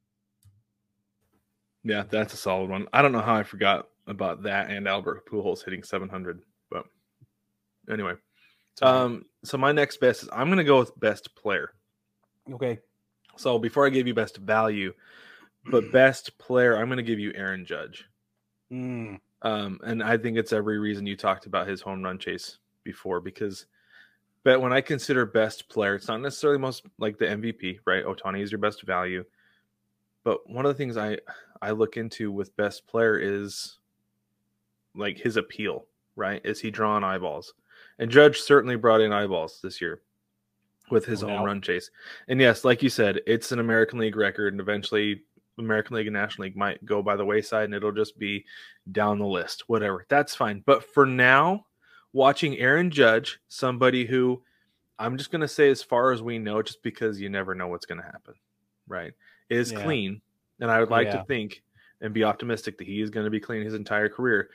Yeah, that's a solid one. I don't know how I forgot about that and Albert Pujols hitting 700, but anyway. So my next best is I'm going to go with best player. Okay. So before I give you best value, but best player, I'm going to give you Aaron Judge. And I think it's every reason you talked about his home run chase before, but when I consider best player, it's not necessarily most like the MVP, right? Ohtani is your best value. But one of the things I look into with best player is like his appeal, right? Is he drawing eyeballs? And Judge certainly brought in eyeballs this year with his home run chase. And yes, like you said, it's an American League record, and eventually American League and National League might go by the wayside and it'll just be down the list, whatever. That's fine. But for now, watching Aaron Judge, somebody who I'm just going to say as far as we know, just because you never know what's going to happen, right, is clean. And I would like to think and be optimistic that he is going to be clean his entire career.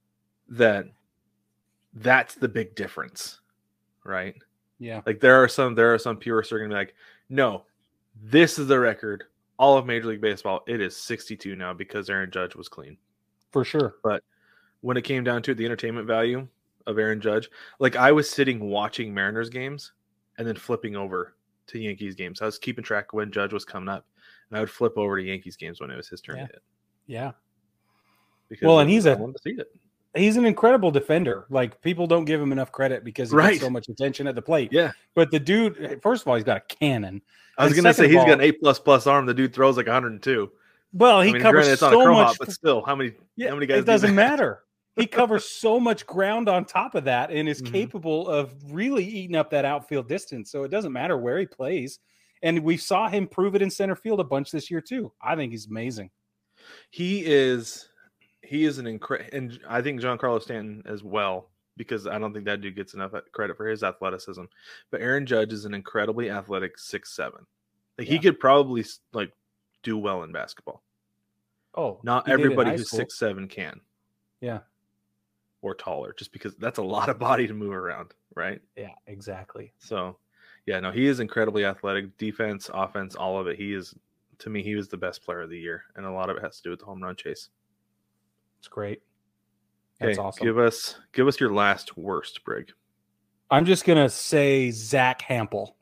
That's the big difference, right? Yeah. Like there are some purists who are going to be like, no, this is the record. All of Major League Baseball, it is 62 now because Aaron Judge was clean. For sure. But when it came down to it, the entertainment value of Aaron Judge, like I was sitting watching Mariners games and then flipping over to Yankees games. I was keeping track of when Judge was coming up, and I would flip over to Yankees games when it was his turn to hit. Yeah. Because well, and I wanted to see it. He's an incredible defender. Like, people don't give him enough credit because he gets so much attention at the plate. Yeah. But the dude, first of all, he's got a cannon. I was going to say he's got an A++ arm. The dude throws like 102. Well, he covers it's so on a much. Hop, but still, how many guys? It doesn't matter. He covers so much ground on top of that and is capable of really eating up that outfield distance. So it doesn't matter where he plays. And we saw him prove it in center field a bunch this year too. I think he's amazing. He is an incredible, and I think Giancarlo Stanton as well, because I don't think that dude gets enough credit for his athleticism. But Aaron Judge is an incredibly athletic 6'7". Like he could probably like do well in basketball. Oh, not everybody who's 6'7" can. Yeah. Or taller, just because that's a lot of body to move around, right? Yeah, exactly. So, yeah, no, he is incredibly athletic. Defense, offense, all of it. He is, to me, he was the best player of the year, and a lot of it has to do with the home run chase. It's great. That's awesome. Give us your last worst, Brig. I'm just gonna say Zach Hampel.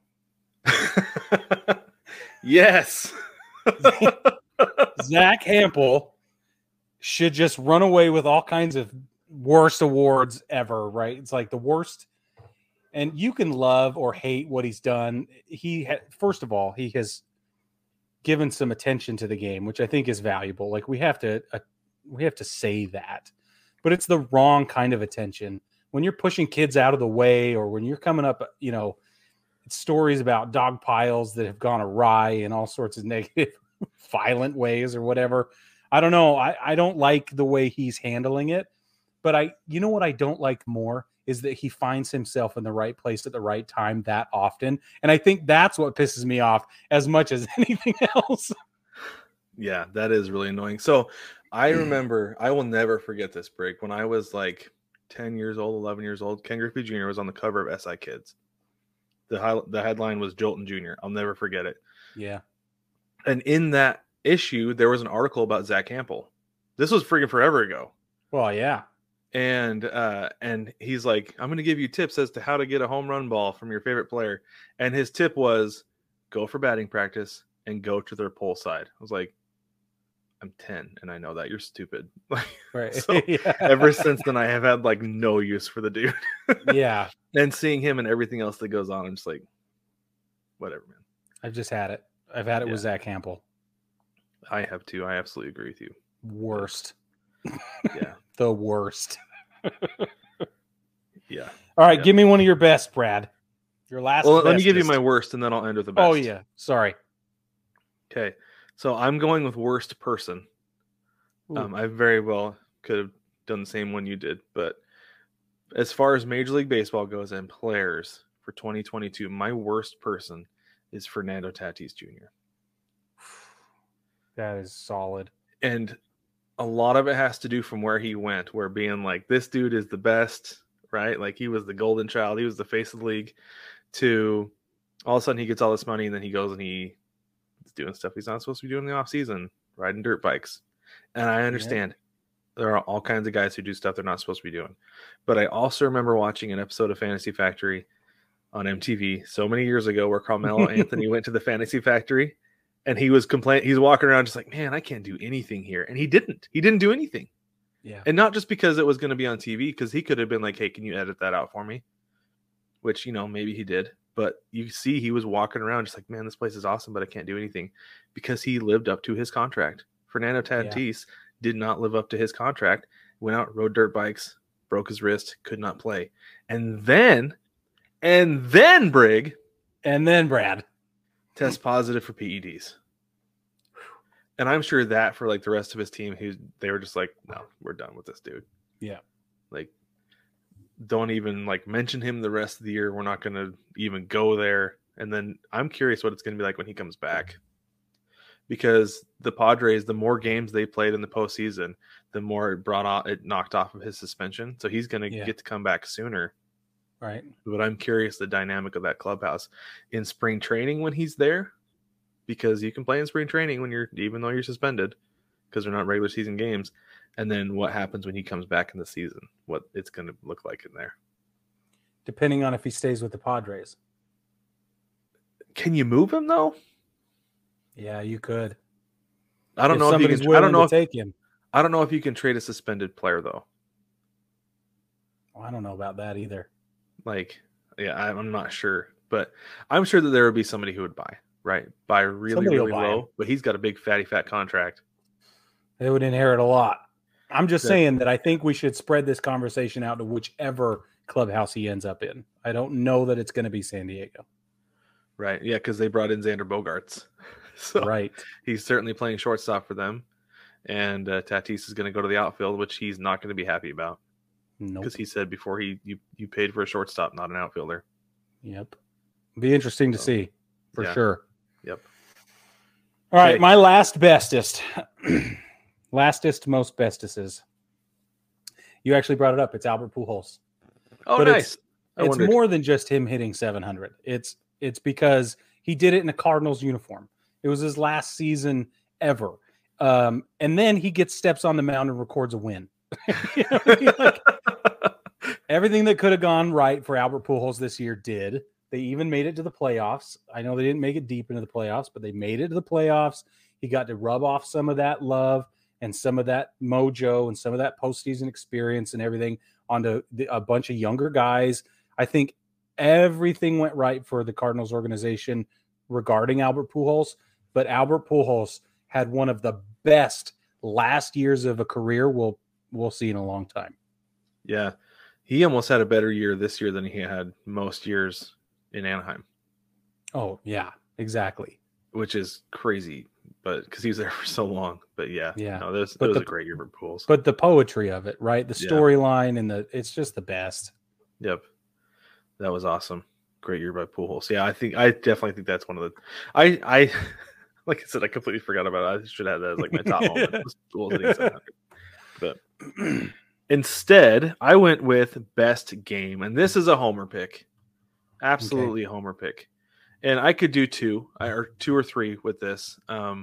Yes. Zach Hampel should just run away with all kinds of worst awards ever, right? It's like the worst. And you can love or hate what he's done. First of all, he has given some attention to the game, which I think is valuable. Like we have to say that, but it's the wrong kind of attention. When you're pushing kids out of the way, or when you're coming up, stories about dog piles that have gone awry in all sorts of negative, violent ways or whatever. I don't know. I don't like the way he's handling it, but you know what I don't like more is that he finds himself in the right place at the right time that often. And I think that's what pisses me off as much as anything else. Yeah, that is really annoying. So I remember, I will never forget this break. When I was like 10 years old, 11 years old, Ken Griffey Jr. was on the cover of SI Kids. The headline was Jolton Jr. I'll never forget it. Yeah. And in that issue, there was an article about Zach Hampel. This was freaking forever ago. Well, yeah. And he's like, I'm going to give you tips as to how to get a home run ball from your favorite player. And his tip was go for batting practice and go to their pole side. I was like, I'm 10 and I know that. You're stupid. Right. So ever since then, I have had like no use for the dude. Yeah. And seeing him and everything else that goes on, I'm just like, whatever, man. I've just had it. I've had it with Zach Hampel. I have too. I absolutely agree with you. Worst. Yeah. The worst. Yeah. All right. Give me one of your best, Brad. Your last. Well, let me give you my worst and then I'll end with the best. Oh, yeah. Sorry. Okay. So I'm going with worst person. I very well could have done the same one you did. But as far as Major League Baseball goes and players for 2022, my worst person is Fernando Tatis Jr. That is solid. And a lot of it has to do from where he went, where being like, this dude is the best, right? Like he was the golden child. He was the face of the league, to all of a sudden he gets all this money and then he goes and he's doing stuff he's not supposed to be doing in the off season, riding dirt bikes. And I understand there are all kinds of guys who do stuff they're not supposed to be doing. But I also remember watching an episode of Fantasy Factory on MTV so many years ago where Carmelo Anthony went to the Fantasy Factory and he was complaining. He's walking around just like, man, I can't do anything here. And he didn't do anything. Yeah. And not just because it was going to be on TV, because he could have been like, hey, can you edit that out for me? Which, maybe he did. But you see he was walking around just like, man, this place is awesome, but I can't do anything, because he lived up to his contract. Fernando Tatis did not live up to his contract. Went out, rode dirt bikes, broke his wrist, could not play. And then Brig. And then Brad. Test positive for PEDs. And I'm sure that for like the rest of his team, they were just like, no, we're done with this dude. Yeah. Like, don't even like mention him the rest of the year. We're not going to even go there. And then I'm curious what it's going to be like when he comes back, because the Padres, the more games they played in the postseason, the more it knocked off of his suspension. So he's going to get to come back sooner. Right. But I'm curious the dynamic of that clubhouse in spring training when he's there, because you can play in spring training even though you're suspended, because they're not regular season games. and then what happens when he comes back in the season, what it's going to look like in there. Depending on if he stays with the Padres. Can you move him though? Yeah, you could. I don't know if you can. Take him. I don't know if you can trade a suspended player though. Well, I don't know about that either. Like, yeah, I'm not sure, but I'm sure that there would be somebody who would buy really low. But he's got a big fat contract. They would inherit a lot. I'm just saying that I think we should spread this conversation out to whichever clubhouse he ends up in. I don't know that it's going to be San Diego. Right. Yeah, because they brought in Xander Bogaerts. So right. He's certainly playing shortstop for them. And Tatis is going to go to the outfield, which he's not going to be happy about. No. Because he said before you paid for a shortstop, not an outfielder. Yep. Be interesting to see for sure. Yep. All right. My lastest, most bestesses. You actually brought it up. It's Albert Pujols. Oh, but nice. It's more than just him hitting 700. It's because he did it in a Cardinals uniform. It was his last season ever. And then he steps on the mound and records a win. Everything that could have gone right for Albert Pujols this year did. They even made it to the playoffs. I know they didn't make it deep into the playoffs, but they made it to the playoffs. He got to rub off some of that love and some of that mojo and some of that postseason experience and everything onto a bunch of younger guys. I think everything went right for the Cardinals organization regarding Albert Pujols, but Albert Pujols had one of the best last years of a career we'll see in a long time. Yeah. He almost had a better year this year than he had most years in Anaheim. Oh, yeah, exactly. Which is crazy, but because he was there for so long. But yeah. No, it was a great year for Pujols. But the poetry of it, right? The storyline and it's just the best. Yep. That was awesome. Great year by Pujols. Yeah, I definitely think that's one of the I like I said, I completely forgot about it. I should have that as like my top moment. But instead, I went with best game, and this is a homer pick. Absolutely a homer pick. And I could do two or three with this.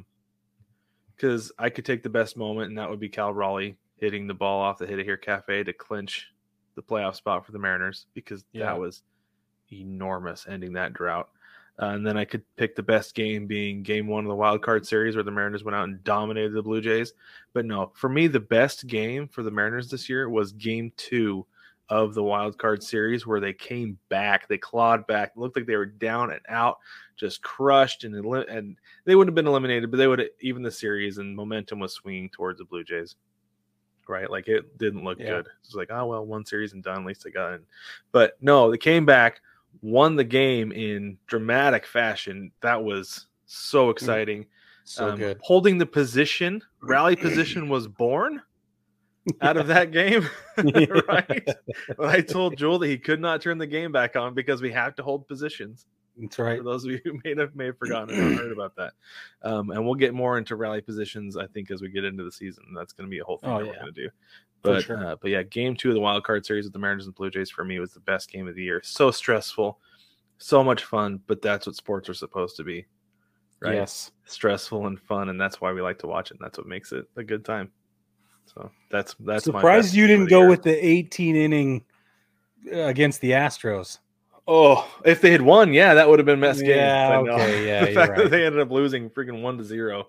Because I could take the best moment, and that would be Cal Raleigh hitting the ball off the Hit It Here Cafe to clinch the playoff spot for the Mariners, because that was enormous ending that drought. And then I could pick the best game being game 1 of the wild card series where the Mariners went out and dominated the Blue Jays. But no, for me, the best game for the Mariners this year was game 2 of the wild card series, where they came back, they clawed back. It looked like they were down and out, just crushed, and they wouldn't have been eliminated, but they would have even the series, and momentum was swinging towards the Blue Jays. Right? Like, it didn't look good. It was like, oh, well, one series and done. At least they got in. But no, they came back, won the game in dramatic fashion. That was so exciting. So good. Holding the position, rally position was born out of that game. Right? Well, I told Joel that he could not turn the game back on because we have to hold positions. That's right. For those of you who may have forgotten or heard about that. And we'll get more into rally positions, I think, as we get into the season. That's going to be a whole thing we're going to do. But but yeah, game 2 of the wild card series with the Mariners and Blue Jays for me was the best game of the year. So stressful, so much fun, but that's what sports are supposed to be. Right? Yes. Stressful and fun, and that's why we like to watch it, and that's what makes it a good time. So that's surprised you didn't go with the 18 inning against the Astros. Oh, if they had won, that would have been best game. Yeah, okay, yeah. The fact that they ended up losing freaking 1-0.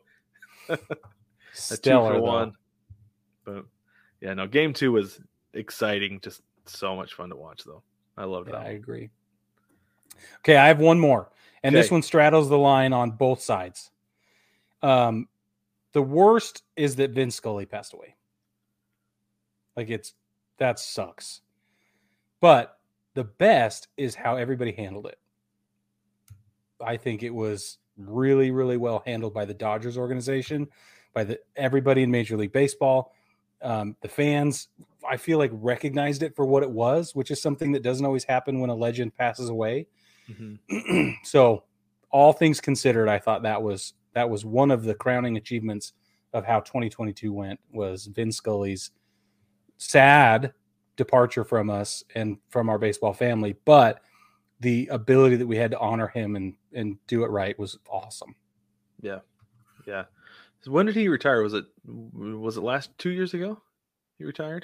Stellar, 2-1. But yeah, no, game 2 was exciting, just so much fun to watch, though. I loved it. I agree. Okay, I have one more, and this one straddles the line on both sides. The worst is that Vin Scully passed away. Like, that sucks. But the best is how everybody handled it. I think it was really, really well handled by the Dodgers organization, by everybody in Major League Baseball. The fans, I feel like, recognized it for what it was, which is something that doesn't always happen when a legend passes away. Mm-hmm. So, all things considered, I thought that was one of the crowning achievements of how 2022 went, was Vin Scully's sad departure from us and from our baseball family, but the ability that we had to honor him and do it right was awesome. Yeah. So when did he retire? Was it last 2 years ago? he retired?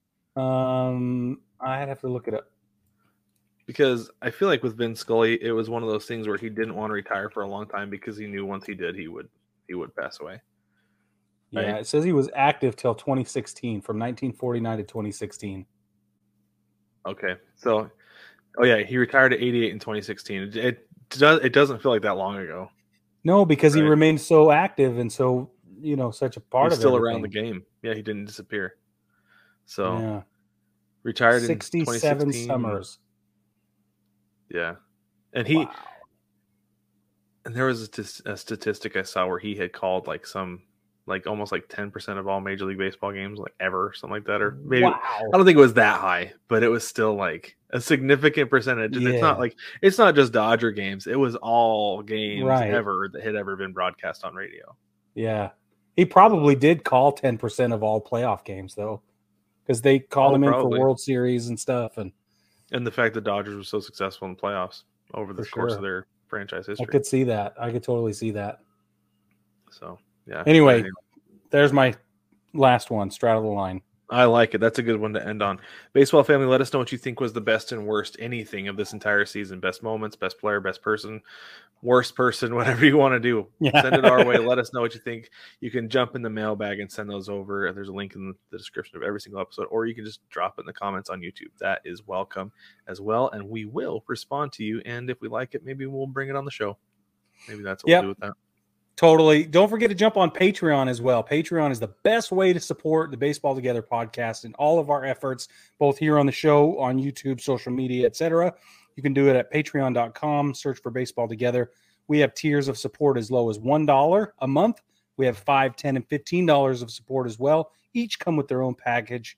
I'd have to look it up. Because I feel like with Vin Scully, it was one of those things where he didn't want to retire for a long time because he knew once he did, he would pass away. Yeah, Right? it says he was active till 2016, from 1949 to 2016. Okay, so, oh yeah, he retired at 88 in 2016. It doesn't feel like that long ago. No, because he Right. remained so active and so, such a part He's of still everything. around the game. Yeah, he didn't disappear. So Yeah, retired in 67 2016. summers. Yeah, and Wow. and there was a statistic I saw where he had called like almost like 10% of all Major League Baseball games, like ever, something like that, or maybe Wow. I don't think it was that high, but it was still like a significant percentage. And it's not just Dodger games; it was all games ever that had ever been broadcast on radio. Yeah, he probably did call 10% of all playoff games though, because they called him in for World Series and stuff, and the fact that Dodgers were so successful in the playoffs over the course of their franchise history. I could see that. I could totally see that. So yeah. Anyway, there's my last one, Straddle the Line. I like it. That's a good one to end on. Baseball family, let us know what you think was the best and worst anything of this entire season. Best moments, best player, best person, worst person, whatever you want to do. Yeah. Send it our way. Let us know what you think. You can jump in the mailbag and send those over. There's a link in the description of every single episode, or you can just drop it in the comments on YouTube. That is welcome as well, and we will respond to you. And if we like it, maybe we'll bring it on the show. Maybe that's what we'll do with that. Totally. Don't forget to jump on Patreon as well. Patreon is the best way to support the Baseball Together podcast and all of our efforts, both here on the show, on YouTube, social media, etc. You can do it at patreon.com. Search for Baseball Together. We have tiers of support as low as $1 a month. We have $5, $10, and $15 of support as well. Each come with their own package,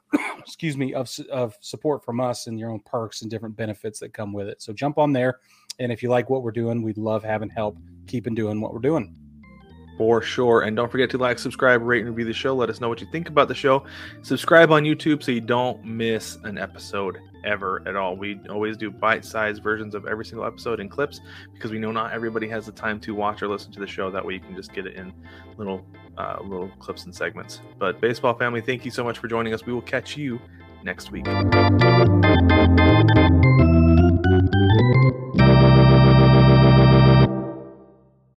of support from us and your own perks and different benefits that come with it. So jump on there. And if you like what we're doing, we'd love having help keeping doing what we're doing. For sure. And don't forget to like, subscribe, rate, and review the show. Let us know what you think about the show. Subscribe on YouTube so you don't miss an episode ever at all. We always do bite-sized versions of every single episode in clips because we know not everybody has the time to watch or listen to the show. That way you can just get it in little clips and segments. But baseball family, thank you so much for joining us. We will catch you next week.